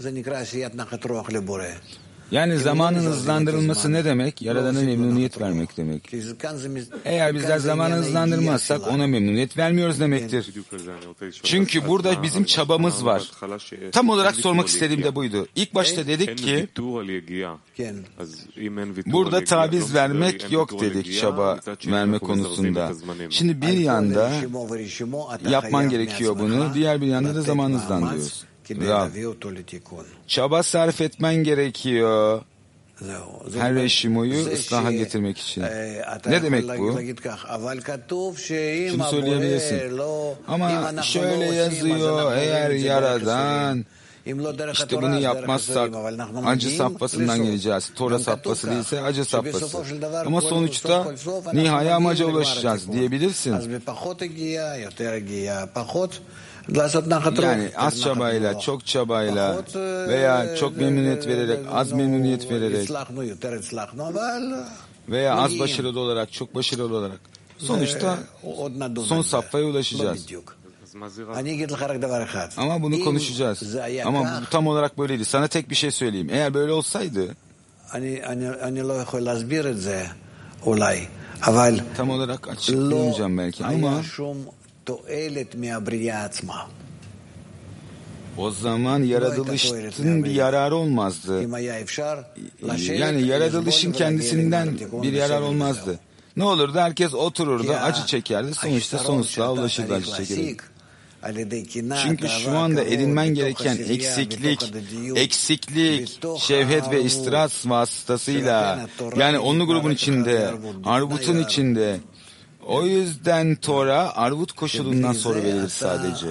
Yani zamanın hızlandırılması ne demek? Yaradan'a memnuniyet vermek demek. Eğer bizler zamanı hızlandırmazsak ona memnuniyet vermiyoruz demektir. Çünkü burada bizim çabamız var. Tam olarak sormak istediğim de buydu. İlk başta dedik ki burada taviz vermek yok dedik çaba verme konusunda. Şimdi bir yanda yapman gerekiyor bunu, diğer bir yanda da zaman hızlandırıyoruz. Rab, çaba sarf etmen gerekiyor her reşimoyu ıslaha getirmek için. Ne demek bu? Şunu söyleyebilirsin. Ama şöyle yazıyor, eğer Yaradan işte bunu yapmazsak acı safhasından geleceğiz. Tora safhası değilse acı safhası. Ama sonuçta nihai amaca ulaşacağız diyebilirsin. Yani az çabayla, çok çabayla veya çok memnuniyet vererek, az memnuniyet vererek veya az başarılı olarak, çok başarılı olarak sonuçta son safhaya ulaşacağız. Ama bunu konuşacağız. Ama bu tam olarak böyleydi. Sana tek bir şey söyleyeyim. Eğer böyle olsaydı tam olarak açıklayamayacağım belki ama o zaman yaratılışın bir yararı olmazdı. Yani yaratılışın kendisinden bir yarar olmazdı. Ne olurdu? Herkes otururdu, acı çekerdi. Sonuçta sonuçta ulaşırdı acı çekerdi. Çünkü şu anda edinmen gereken eksiklik, eksiklik, şevhet ve istirahat vasıtasıyla, yani onlu grubun içinde, arvutun içinde. O yüzden Tora arvut koşulundan sonra verilir sadece.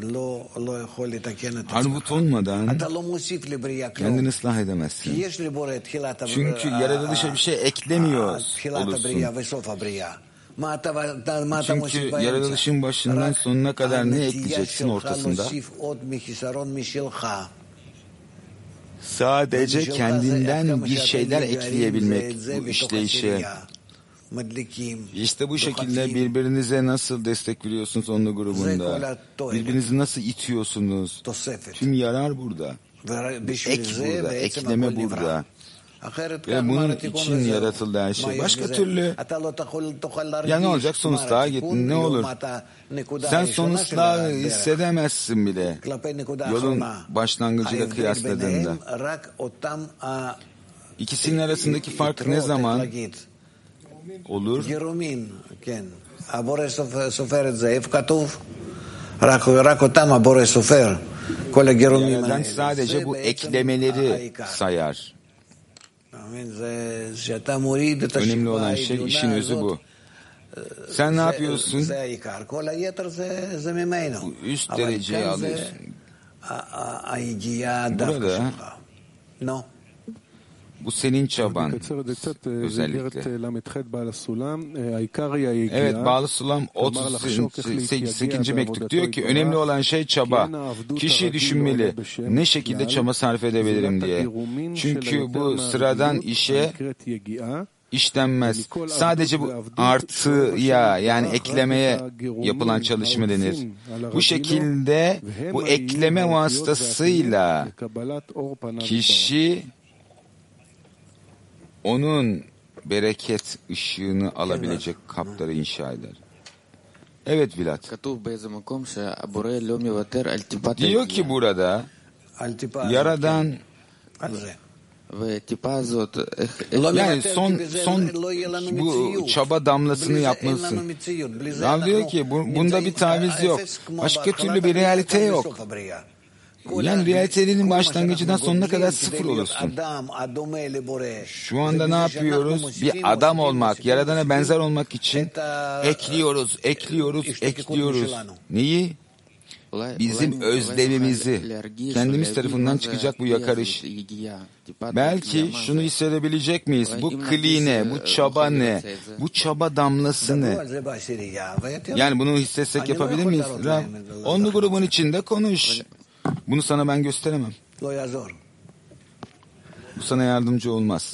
Arvut olmadan kendini ıslah edemezsin. Çünkü yaratılışa bir şey eklemiyoruz olursun. Çünkü yaratılışın başından sonuna kadar ne ekleyeceksin ortasında? Sadece kendinden bir şeyler ekleyebilmek bu işleyişe. İşte bu şekilde birbirinize nasıl destek veriyorsunuz onlu grubunda? Birbirinizi nasıl itiyorsunuz? Tüm yarar burada. Ek burada, ekleme burada. Ve bunun için yaratıldı her şey. Başka türlü ya ne olacak? Son ıslaha gittin. Ne olur? Sen son ıslahı hissedemezsin bile. Yolun başlangıcıyla kıyasladığında. İkisinin arasındaki fark ne zaman olur? Yaradan sadece bu eklemeleri sayar. Önemli olan şey, işin özü bu. Sen ne yapıyorsun? Üst dereceyi alıyorsun. Burada bu senin çaban özellikle. Evet, Bağlı Sulam otuz sekizinci mektup diyor ki önemli olan şey çaba. Kişi düşünmeli ne şekilde çaba sarf edebilirim diye. Çünkü bu sıradan işe işlenmez. Sadece bu artıya yani eklemeye yapılan çalışma denir. Bu şekilde bu ekleme vasıtasıyla kişi onun bereket ışığını alabilecek kapları inşa eder. Evet Vilat. Diyor ki burada Yaradan yani son son bu çaba damlasını yapmalısın. Rab diyor ki bu, bunda bir taviz yok. Başka türlü bir realite yok. Yani realitenin başlangıcından sonuna kadar sıfır olursun. Şu anda ne yapıyoruz? Bir adam olmak, Yaradan'a benzer olmak için ekliyoruz, ekliyoruz, ekliyoruz. Neyi? Bizim özlemimizi, kendimiz tarafından çıkacak bu yakarış. Belki şunu hissedebilecek miyiz? Bu kline, bu çaba ne? Bu çaba damlası ne? Yani bunu hissetsek yapabilir miyiz? Rab, onlu grubun içinde konuş. Bunu sana ben gösteremem. Bu sana yardımcı olmaz.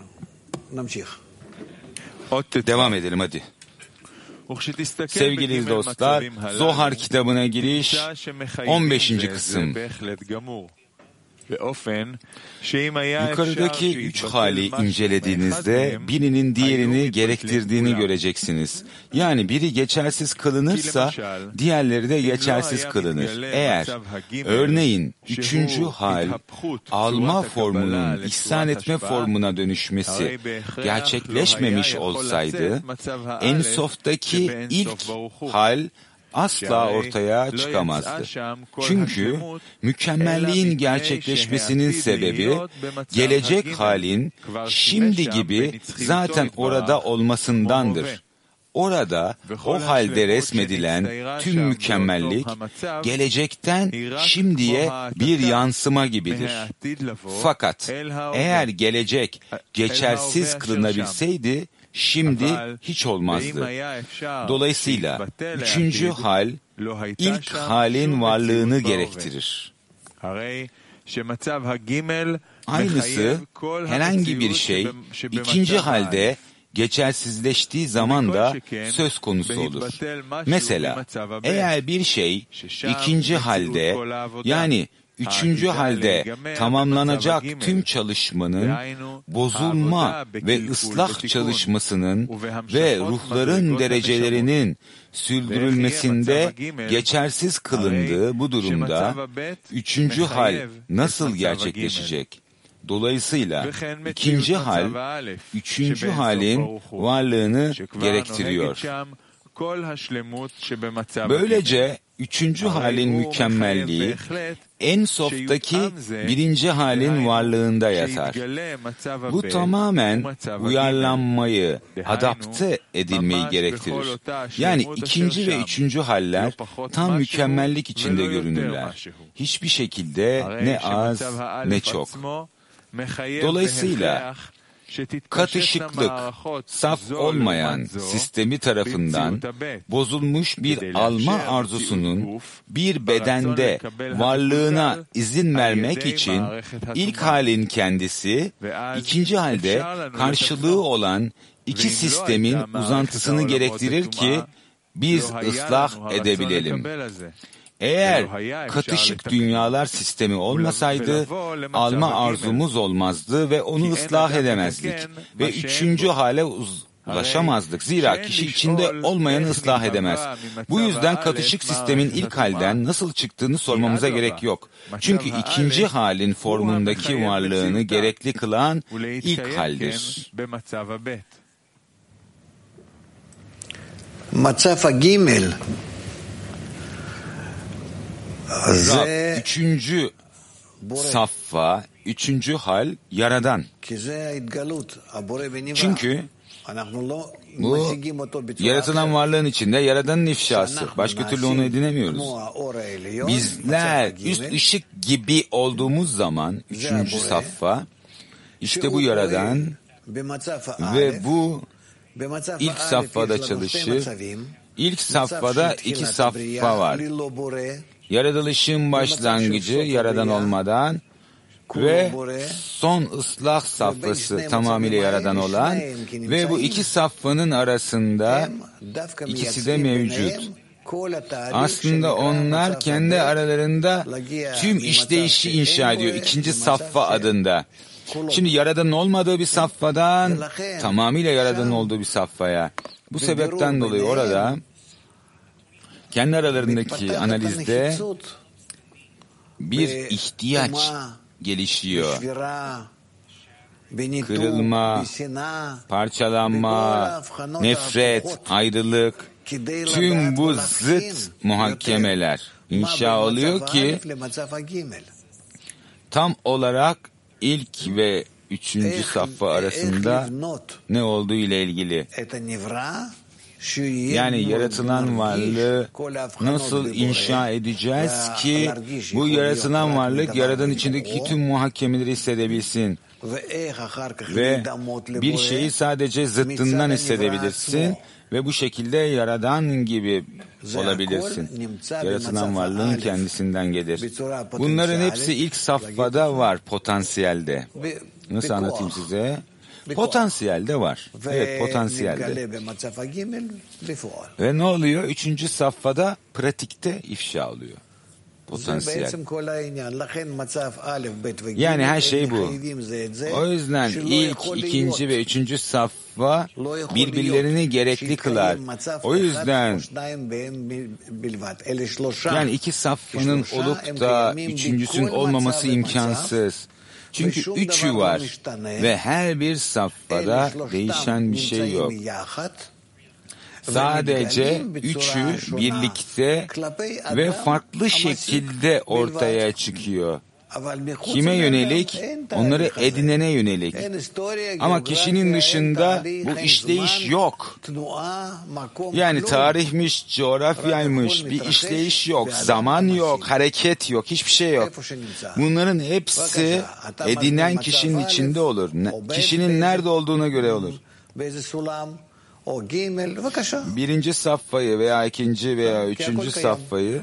Devam edelim hadi. Sevgili dostlar, Zohar kitabına giriş on beşinci kısım. Yukarıdaki üç hali incelediğinizde birinin diğerini gerektirdiğini göreceksiniz. Yani biri geçersiz kılınırsa diğerleri de geçersiz kılınır. Eğer örneğin üçüncü hal alma formunun ihsan etme formuna dönüşmesi gerçekleşmemiş olsaydı En Sof'taki ilk hal asla ortaya çıkamazdı. Çünkü mükemmelliğin gerçekleşmesinin sebebi gelecek halin şimdi gibi zaten orada olmasındandır. Orada o halde resmedilen tüm mükemmellik gelecekten şimdiye bir yansıma gibidir. Fakat eğer gelecek geçersiz kılınabilseydi şimdi hiç olmazdı. Dolayısıyla üçüncü hal ilk halin varlığını gerektirir. Aynısı herhangi bir şey ikinci halde geçersizleştiği zaman da söz konusu olur. Mesela eğer bir şey ikinci halde yani üçüncü halde tamamlanacak tüm çalışmanın bozulma ve ıslah çalışmasının ve ruhların derecelerinin sürdürülmesinde geçersiz kılındığı bu durumda üçüncü hal nasıl gerçekleşecek? Dolayısıyla ikinci hal, üçüncü halin varlığını gerektiriyor. Böylece üçüncü halin mükemmelliği En Sof'taki birinci halin varlığında yatar. Bu tamamen uyarlanmayı, adapte edilmeyi gerektirir. Yani ikinci ve üçüncü haller tam mükemmellik içinde görünürler. Hiçbir şekilde ne az ne çok. Dolayısıyla katışıklık, saf olmayan sistemi tarafından bozulmuş bir alma arzusunun bir bedende varlığına izin vermek için ilk halin kendisi, ikinci halde karşılığı olan iki sistemin uzantısını gerektirir ki biz ıslah edebilelim. Eğer katışık dünyalar sistemi olmasaydı alma arzumuz olmazdı ve onu ıslah edemezdik ve üçüncü hale ulaşamazdık. Zira kişi içinde olmayanı ıslah edemez. Bu yüzden katışık sistemin ilk halden nasıl çıktığını sormamıza gerek yok. Çünkü ikinci halin formundaki varlığını gerekli kılan ilk haldir. Matzafa Gimel. Rab, üçüncü saffa, üçüncü hal Yaradan. Çünkü bu yaratılan varlığın içinde Yaradan'ın ifşası. Başka türlü onu edinemiyoruz. Bizler üst ışık gibi olduğumuz zaman üçüncü saffa, işte bu Yaradan ve bu ilk safhada çalışır. İlk safhada iki safha var. Yaratılışın başlangıcı Yaradan olmadan ve son ıslah safhası tamamıyla Yaradan olan ve bu iki safhanın arasında ikisi de mevcut. Aslında onlar kendi aralarında tüm işleyişi inşa ediyor ikinci safha adında. Şimdi Yaradan'ın olmadığı bir safhadan tamamıyla Yaradan'ın olduğu bir safhaya. Bu sebepten dolayı orada kendi aralarındaki analizde bir ihtiyaç gelişiyor. Kırılma, parçalanma, nefret, ayrılık, tüm bu zıt muhakemeler inşa oluyor ki tam olarak ilk ve üçüncü safha arasında ne olduğu ile ilgili. Yani yaratılan varlığı nasıl inşa edeceğiz ki bu yaratılan varlık Yaradan içindeki tüm muhakemeleri hissedebilsin ve bir şeyi sadece zıttından hissedebilirsin ve bu şekilde Yaradan gibi olabilirsin. Yaratılan varlığın kendisinden gelir. Bunların hepsi ilk safhada var, potansiyelde. Nasıl anlatayım size? Potansiyelde var. Evet, potansiyelde. Ve ne oluyor? Üçüncü safhada pratikte ifşa oluyor. Potansiyel. Yani her şey bu. O yüzden ilk, ikinci ve üçüncü safha birbirlerini gerekli kılar. O yüzden yani iki safhanın olup da üçüncüsünün olmaması imkansız. Çünkü üçü var ve her bir safhada değişen bir şey yok. Sadece üçü birlikte ve farklı şekilde ortaya çıkıyor. Kime yönelik? Onları edinene yönelik. Ama kişinin dışında bu işleyiş yok. Yani tarihmiş, coğrafyaymış, bir işleyiş yok, zaman yok, hareket yok, hiçbir şey yok. Bunların hepsi edinen kişinin içinde olur. Kişinin nerede olduğuna göre olur. Birinci safhayı veya ikinci veya üçüncü safhayı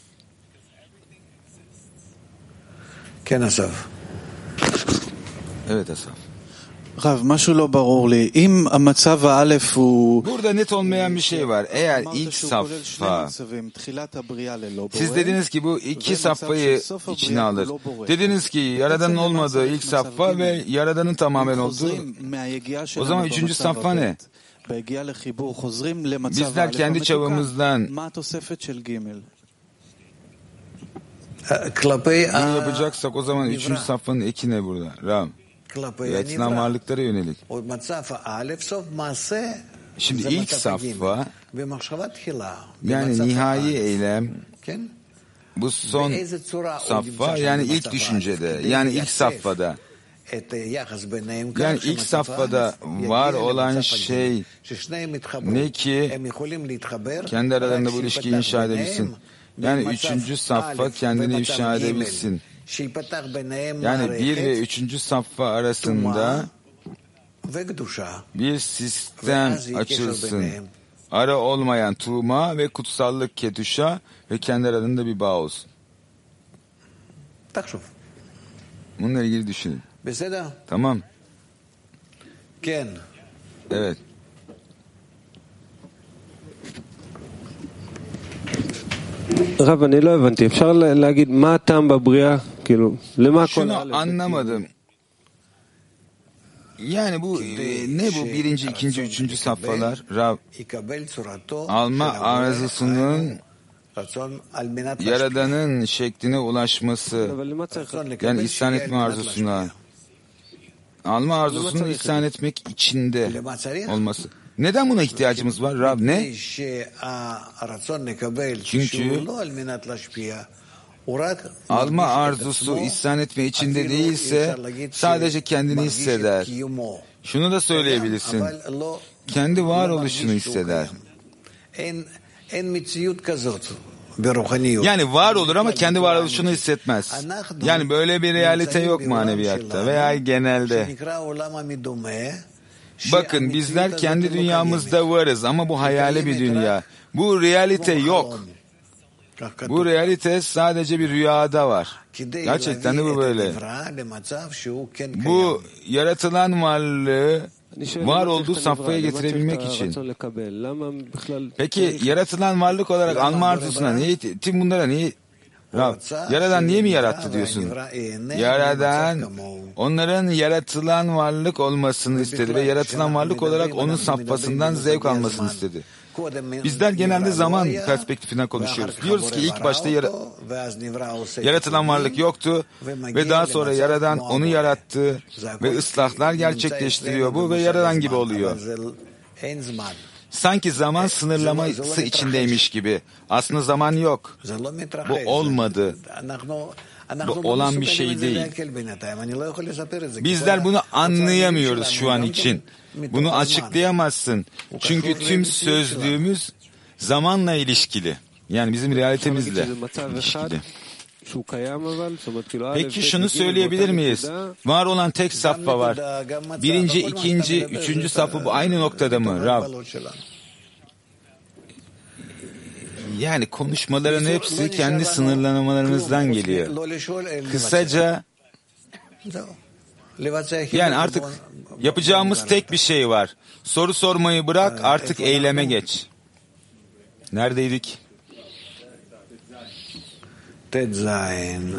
Evet Asaf. Rav, משהו לא ברור לי. אם המצב האלף הוא... Burada net olmayan bir şey var. Eğer ilk safha, siz dediniz ki bu iki safhayı içine alır. Dediniz ki Yaradan'ın olmadığı ilk safha ve Yaradan'ın tamamen olduğu. O zaman üçüncü safha ne? Bizler kendi çabamızdan bunu yapacaksak o zaman üçüncü safhanın eki ne burada? Ram. Yaratılan varlıklara yönelik. Şimdi ilk safha yani nihai eylem, bu son safha yani ilk düşüncede, yani ilk safhada. Yani ilk safhada var olan şey ne ki kendi aralarında bu ilişkiyi inşa edebilsin. Yani üçüncü safha kendini ifşa edebilsin. Yani bir ve üçüncü safha arasında bir sistem açılsın. Ara olmayan tuğma ve kutsallık ketuşa ve kendi aralarında bir bağ olsun. Bununla ilgili düşünün. Tamam. Evet. רב, אני לא הבנתי. אפשר להגיד מה הטעם בבריאה? כאילו, למה כל... Şunu anlamadım. Yani bu ne bu birinci, ikinci, üçüncü safhalar? Rab, alma arzusunun Yaradan'ın şekline ulaşması, yani ihsan etme arzusuna, alma arzusunun ihsan etmek içinde olması. Neden buna ihtiyacımız var Rab? Ne? Çünkü alma arzusu ihsan etme içinde değilse sadece kendini hisseder. Şunu da söyleyebilirsin. Kendi varoluşunu hisseder. Yani var olur ama kendi varoluşunu hissetmez. Yani böyle bir realite yok maneviyatta veya genelde. Bakın bizler kendi dünyamızda varız ama bu hayali bir dünya. Bu realite yok. Bu realite sadece bir rüyada var. Gerçekten de bu böyle. Bu yaratılan varlığı var olduğu safhaya getirebilmek için. Peki yaratılan varlık olarak alma arzusuna niye, tüm bunlara niye Rab, Yaradan niye mi yarattı diyorsun? Yaradan onların yaratılan varlık olmasını istedi ve yaratılan varlık olarak onun safhasından zevk almasını istedi. Bizler genelde zaman perspektifinden konuşuyoruz. Diyoruz ki ilk başta yara- yaratılan varlık yoktu ve daha sonra Yaradan onu yarattı ve ıslahlar gerçekleştiriyor. Bu ve Yaradan gibi oluyor. Sanki zaman sınırlaması içindeymiş gibi. Aslında zaman yok. Bu olmadı. Bu olan bir şey değil. Bizler bunu anlayamıyoruz şu an için. Bunu açıklayamazsın. Çünkü tüm sözlüğümüz zamanla ilişkili. Yani bizim realitemizle ilişkili. Peki şunu söyleyebilir miyiz? Var olan tek safha var. Birinci, ikinci, üçüncü safha bu aynı noktada mı Rab? Yani konuşmaların hepsi kendi sınırlamalarımızdan geliyor. Kısaca yani artık yapacağımız tek bir şey var. Soru sormayı bırak, artık eyleme geç. Neredeydik? Tetzain.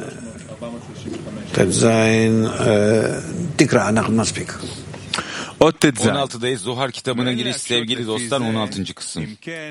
Tetzain. Tikra, אנחנו מספיק. on altıdayız. Zohar kitabına giriş sevgili dostlar, on altıncı kısım.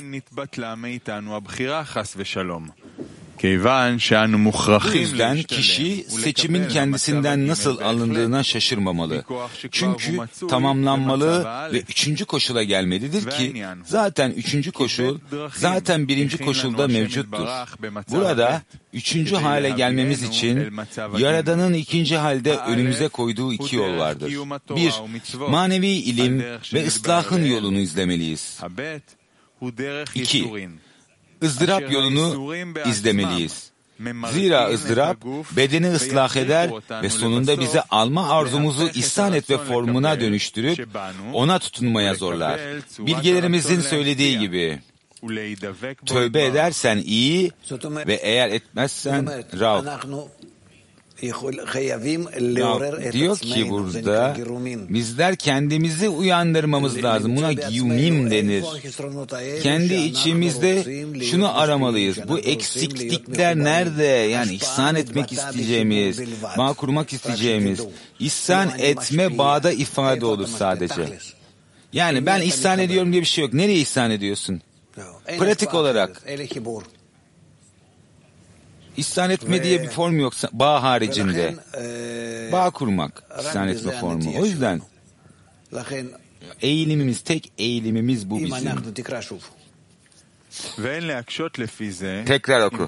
Bu yüzden kişi seçimin kendisinden nasıl alındığına şaşırmamalı. Çünkü tamamlanmalı ve üçüncü koşula gelmelidir ki zaten üçüncü koşul zaten birinci koşulda mevcuttur. Burada üçüncü hale gelmemiz için Yaradan'ın ikinci halde önümüze koyduğu iki yol vardır. Bir, manevi ilim ve ıslahın yolunu izlemeliyiz. İki, ızdırap yolunu izlemeliyiz. Zira ızdırap bedeni ıslah eder ve sonunda bize alma arzumuzu ihsan etme formuna dönüştürüp ona tutunmaya zorlar. Bilgelerimizin söylediği gibi tövbe edersen iyi ve eğer etmezsen rav. Diyor ki burada bizler kendimizi uyandırmamız lazım. Buna giyumim denir. Kendi içimizde şunu aramalıyız. Bu eksiklikler nerede? Yani ihsan etmek isteyeceğimiz, bağ kurmak isteyeceğimiz. İhsan etme bağda ifade olur sadece. Yani ben ihsan ediyorum diye bir şey yok. Nereye ihsan ediyorsun? Pratik olarak. İhsan etme diye bir form yoksa bağ haricinde. Bağ kurmak, ihsan etme formu. O yüzden eğilimimiz, tek eğilimimiz bu bizim. Tekrar oku.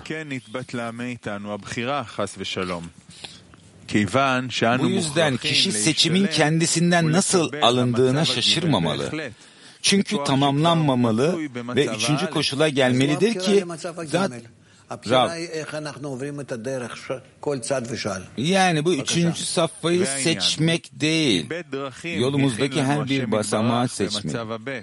Bu yüzden kişi seçimin kendisinden nasıl alındığına şaşırmamalı. Çünkü tamamlanmamalı ve üçüncü koşula gelmelidir ki zaten Rab. Yani bu üçüncü safhayı seçmek değil, yolumuzdaki her bir basamağı seçmek.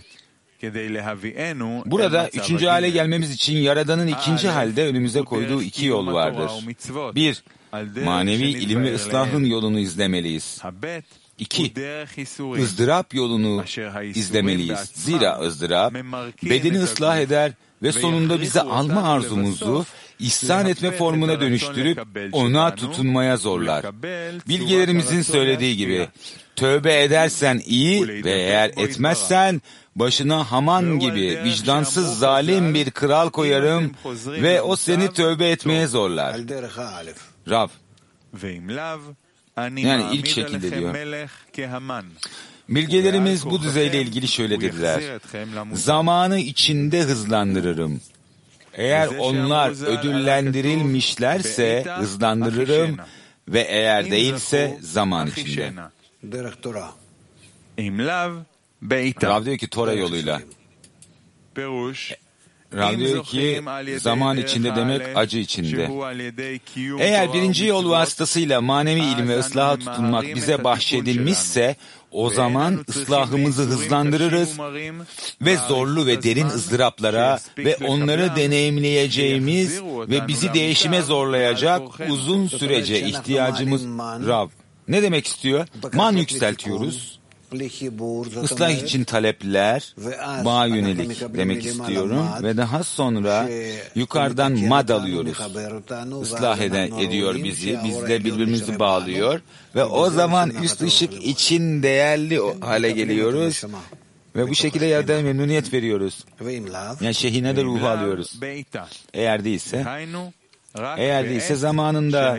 Burada üçüncü hale gelmemiz için Yaradan'ın ikinci halde önümüze koyduğu iki yol vardır. Bir, manevi ilim ve ıslahın yolunu izlemeliyiz. İki, ızdırap yolunu izlemeliyiz. Zira ızdırap bedeni ıslah eder ve sonunda bize alma arzumuzu ihsan etme formuna dönüştürüp ona tutunmaya zorlar. Bilgelerimizin söylediği gibi tövbe edersen iyi ve eğer etmezsen başına Haman gibi vicdansız zalim bir kral koyarım ve o seni tövbe etmeye zorlar. Rav. Yani ilk şekilde diyor. Bilgelerimiz bu düzeyle ilgili şöyle dediler. Zamanı içinde hızlandırırım. Eğer onlar ödüllendirilmişlerse hızlandırırım ve eğer değilse zaman içinde. Rav diyor ki Tora yoluyla. Rav diyor ki zaman içinde demek acı içinde. Eğer birinci yol vasıtasıyla manevi ilim ve ıslaha tutunmak bize bahşedilmişse o zaman ıslahımızı hızlandırırız ve zorlu ve derin ızdıraplara ve onları deneyimleyeceğimiz ve bizi değişime zorlayacak uzun sürece ihtiyacımız Rav. Ne demek istiyor? Man yükseltiyoruz. Islah için talepler, bağa yönelik demek istiyorum ve daha sonra yukarıdan mad alıyoruz. Islah eden, ediyor bizi, bizle birbirimizi bağlıyor ve o zaman üst ışık için değerli hale geliyoruz ve bu şekilde yerden memnuniyet veriyoruz. Yani şehine de ruhu alıyoruz. Eğer değilse, eğer değilse zamanında,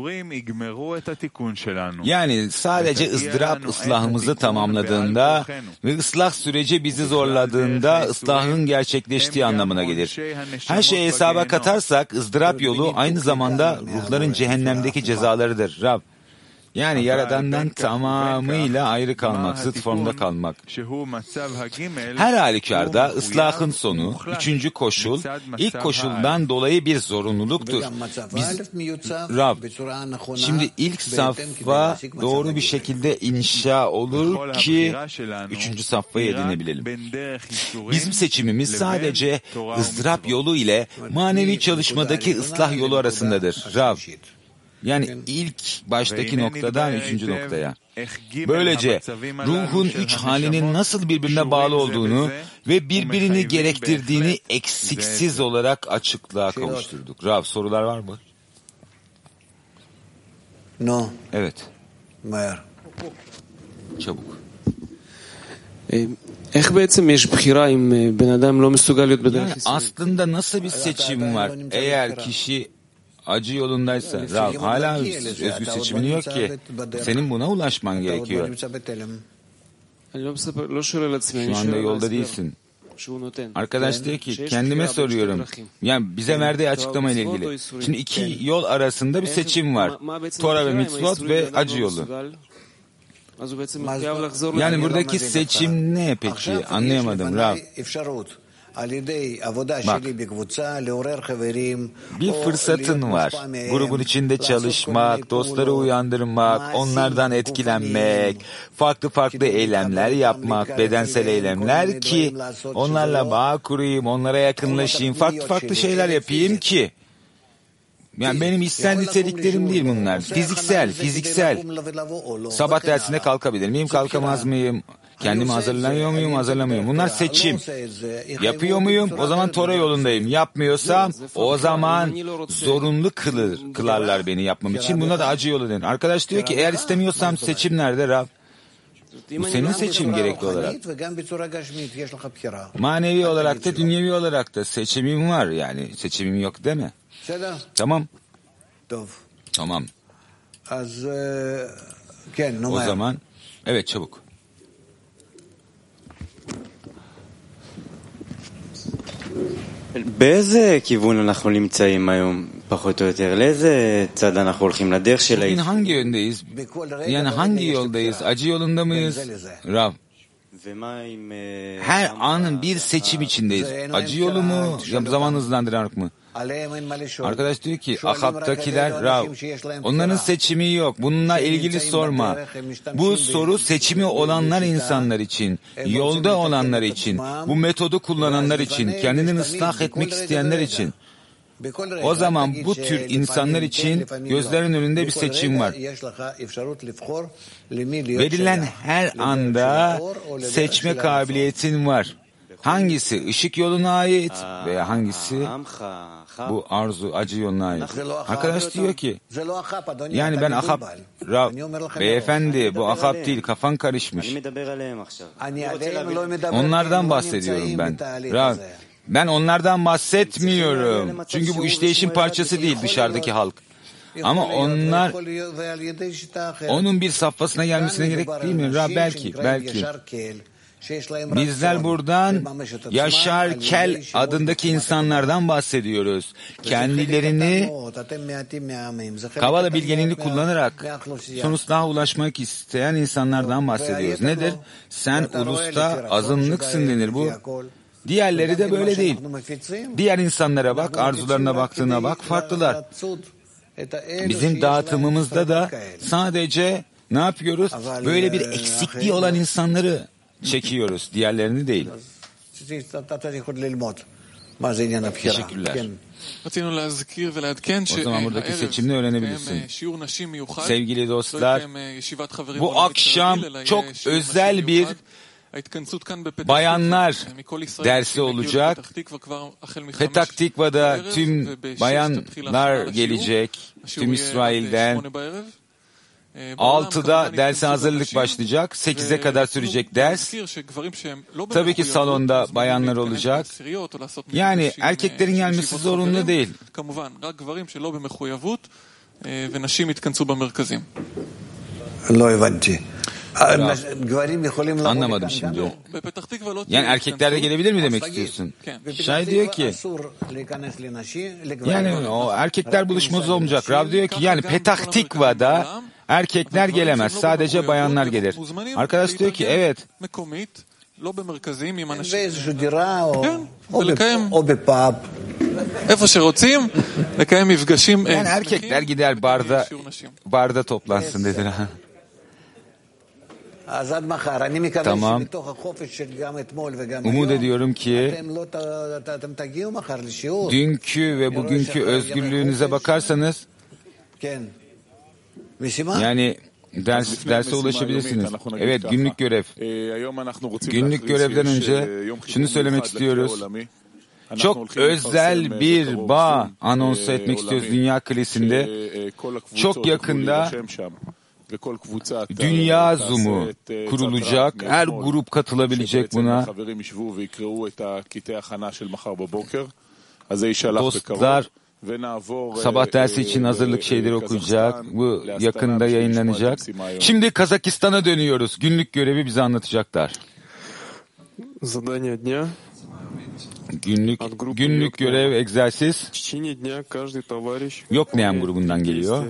yani sadece ızdırap ıslahımızı tamamladığında ve ıslah süreci bizi zorladığında ıslahın gerçekleştiği anlamına gelir. Her şeyi hesaba katarsak ızdırap yolu aynı zamanda ruhların cehennemdeki cezalarıdır. Rab, yani Yaradan'dan tamamıyla ayrı kalmak, zıt formda kalmak. Her halükarda ıslahın sonu, üçüncü koşul, ilk koşuldan dolayı bir zorunluluktur. Biz, Rab, şimdi ilk safha doğru bir şekilde inşa olur ki üçüncü safhayı edinebilelim. Bizim seçimimiz sadece ızdırap yolu ile manevi çalışmadaki ıslah yolu arasındadır. Rab, yani ilk baştaki noktadan üçüncü noktaya. Böylece ruhun üç halinin nasıl birbirine bağlı olduğunu ve birbirini gerektirdiğini eksiksiz olarak açıklığa kavuşturduk. Rav, sorular var mı? No. Evet. Mer. Çabuk. Yani aslında nasıl bir seçim var? Eğer kişi acı yolundaysa, Rav, hala özgür seçimin yok ki. Senin buna ulaşman gerekiyor. Şu anda yolda değilsin. Arkadaş diyor ki, kendime soruyorum. Yani bize verdiği açıklama ile ilgili. Şimdi iki yol arasında bir seçim var. Tora ve mitzvot ve acı yolu. Yani buradaki seçim ne peki? Anlayamadım, Rav. Bak, bir fırsatın var. Grubun içinde çalışmak, dostları uyandırmak, onlardan etkilenmek, farklı farklı eylemler yapmak, bedensel eylemler ki onlarla bağ kurayım, onlara yakınlaşayım, farklı farklı şeyler yapayım ki. Yani benim içsel niteliklerim değil bunlar. Fiziksel, fiziksel. Sabah dersine kalkabilir miyim, kalkamaz mıyım? Kendimi hazırlanıyor muyum, hazırlamıyorum. Bunlar seçim. Yapıyor muyum? O zaman Tora yolundayım. Yapmıyorsam o zaman zorunlu kılır, kılarlar beni yapmam için. Buna da acı yolu denir. Arkadaş diyor ki eğer istemiyorsam seçim nerede Rab? Bu senin seçim gerekli olarak. Manevi olarak da dünyevi olarak da seçimim var yani. Seçimim yok deme. Tamam. Tamam. O zaman evet çabuk. באיזה כיוון אנחנו נמצאים היום, פחות או יותר? לאיזה צד אנחנו הולכים? לדרך של Bugün hangi yöndeyiz? Yani hangi yoldayız? Acı yolunda mıyız? Rav. Her anın bir seçim içindeyiz. Acı yolu mu? Zaman hızlandırarak mı? Arkadaş diyor ki Ahab'takiler Rav, onların seçimi yok. Bununla ilgili sorma. Bu soru seçimi olanlar insanlar için, yolda olanlar için, bu metodu kullananlar için, kendini ıslah etmek isteyenler için. O zaman bu tür insanlar için gözlerin önünde bir seçim var. Verilen her anda seçme kabiliyetin var. Hangisi ışık yoluna ait veya hangisi bu arzu, acı yoluna ait. Arkadaş diyor ki, yani ben Ahab, Rav, beyefendi bu Ahab değil, kafan karışmış. Onlardan bahsediyorum ben. Rav, ben onlardan bahsetmiyorum. Çünkü bu işleyişin parçası değil dışarıdaki halk. Ama onlar, onun bir safhasına gelmesine gerek değil mi? Rav, belki, belki. Bizler buradan Yaşar Kel adındaki insanlardan bahsediyoruz. Kendilerini kavala bilgeliğini kullanarak sonuçta ulaşmak isteyen insanlardan bahsediyoruz. Nedir? Sen ulusta azınlıksın denir bu. Diğerleri de böyle değil. Diğer insanlara bak, arzularına baktığına bak, farklılar. Bizim dağıtımımızda da sadece ne yapıyoruz? Böyle bir eksikliği olan insanları çekiyoruz, diğerlerini değil. Teşekkürler. O zaman buradaki seçimini öğrenebilirsin. Sevgili dostlar, bu akşam çok özel bir bayanlar dersi olacak. Petah Tikva'da tüm bayanlar gelecek, tüm İsrail'den. altıda derse hazırlık başlayacak. sekize kadar sürecek ders. Tabii ki salonda bayanlar olacak. Yani erkeklerin gelmesi zorunlu değil. Anlamadım şimdi. Yani erkekler de gelebilir mi demek istiyorsun? Şay diyor ki yani o erkekler buluşması olmayacak. Rav diyor ki yani Petah Tikva'da erkekler gelemez. Sadece bayanlar gelir. Arkadaş diyor ki evet. Yani erkekler gider barda barda toplansın dediler. Tamam. Umut ediyorum ki dünkü ve bugünkü özgürlüğünüze bakarsanız yani ders, derse ulaşabilirsiniz. Evet, günlük görev. Günlük görevden önce şunu söylemek istiyoruz. Çok özel bir bağ anons etmek istiyoruz Dünya Kilisi'nde. Çok yakında Dünya Zoom'u kurulacak. Her grup katılabilecek buna. Dostlar sabah dersi için hazırlık şeyleri okuyacak. Bu yakında yayınlanacak. Şimdi Kazakistan'a dönüyoruz. Günlük görevi bize anlatacaklar. Günlük günlük görev egzersiz. Yok Neyam grubundan geliyor.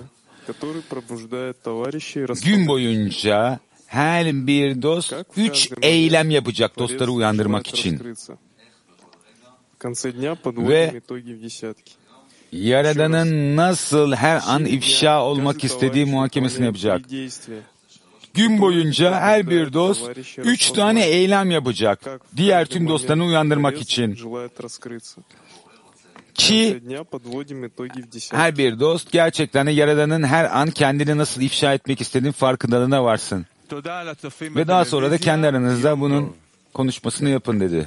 Gün boyunca her bir dost üç eylem yapacak dostları uyandırmak için. Ve Yaradan'ın nasıl her an ifşa olmak istediği muhakemesini yapacak. Gün boyunca her bir dost üç tane eylem yapacak. Diğer tüm dostlarını uyandırmak için. Ki her bir dost gerçekten de Yaradan'ın her an kendini nasıl ifşa etmek istediğinin farkındalığına varsın. Ve daha sonra da kendi aranızda bunun konuşmasını yapın dedi.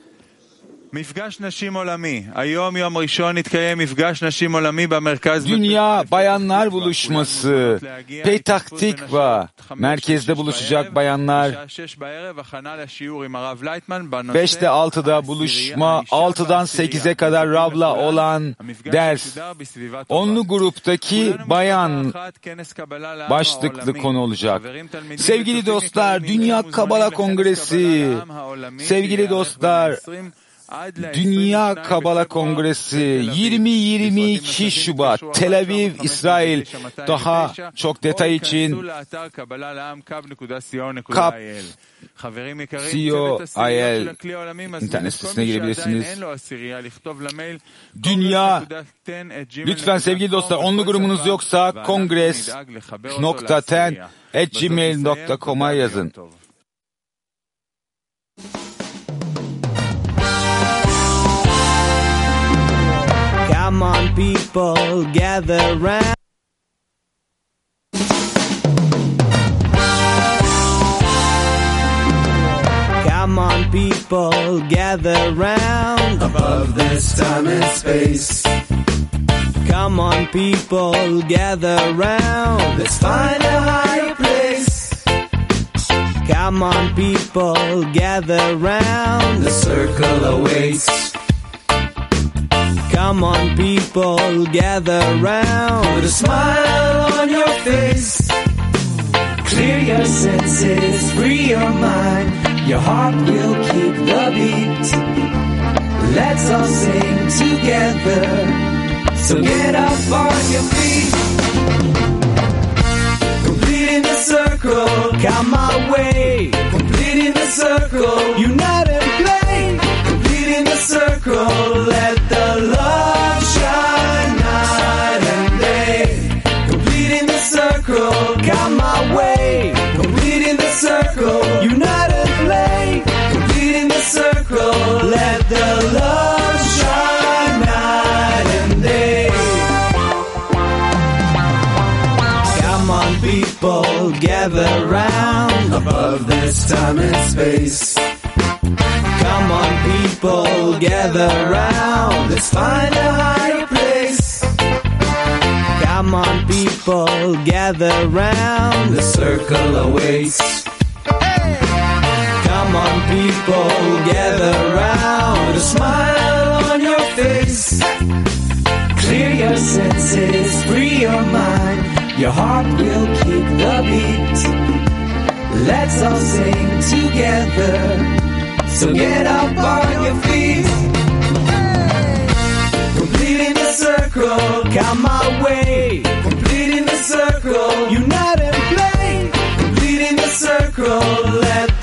Dünya Bayanlar Buluşması, Petah Tikva, merkezde buluşacak bayanlar. beşte altıda buluşma, altıdan sekize kadar Rav'la olan ders. Onlu gruptaki bayan başlıklı konu olacak. Sevgili dostlar, Dünya Kabala Kongresi, sevgili dostlar, Dünya Kabala Kongresi yirmi yirmi iki Şubat Tel Aviv, İsrail. Daha çok detay için Kap C O I L internet sitesine girebilirsiniz. Dünya, lütfen sevgili dostlar, onlu grubunuz yoksa kongres nokta ten at gmail nokta com'a yazın. Come on, people, gather round. Come on, people, gather round. Above this time and space. Come on, people, gather round. Let's find a higher place. Come on, people, gather round. The circle awaits. Come on, people, gather round. Put a smile on your face. Clear your senses, free your mind. Your heart will keep the beat. Let's all sing together. So get up on your feet. Completing the circle, come my way. Completing the circle, unite and play. Completing the circle, let the love shine night and day. Completing the circle, come my way. Completing the circle, unite and play. Completing the circle, let the love shine. gather round above this time and space. Come on people, gather round, let's find a higher place. Come on people, gather round, the circle awaits. Come on people, gather round, a smile on your face. Clear your senses, free your mind, your heart will keep the beat. Let's all sing together, so get up on your feet. Completing the circle, come my way. Completing the circle, unite and play. Completing the circle, let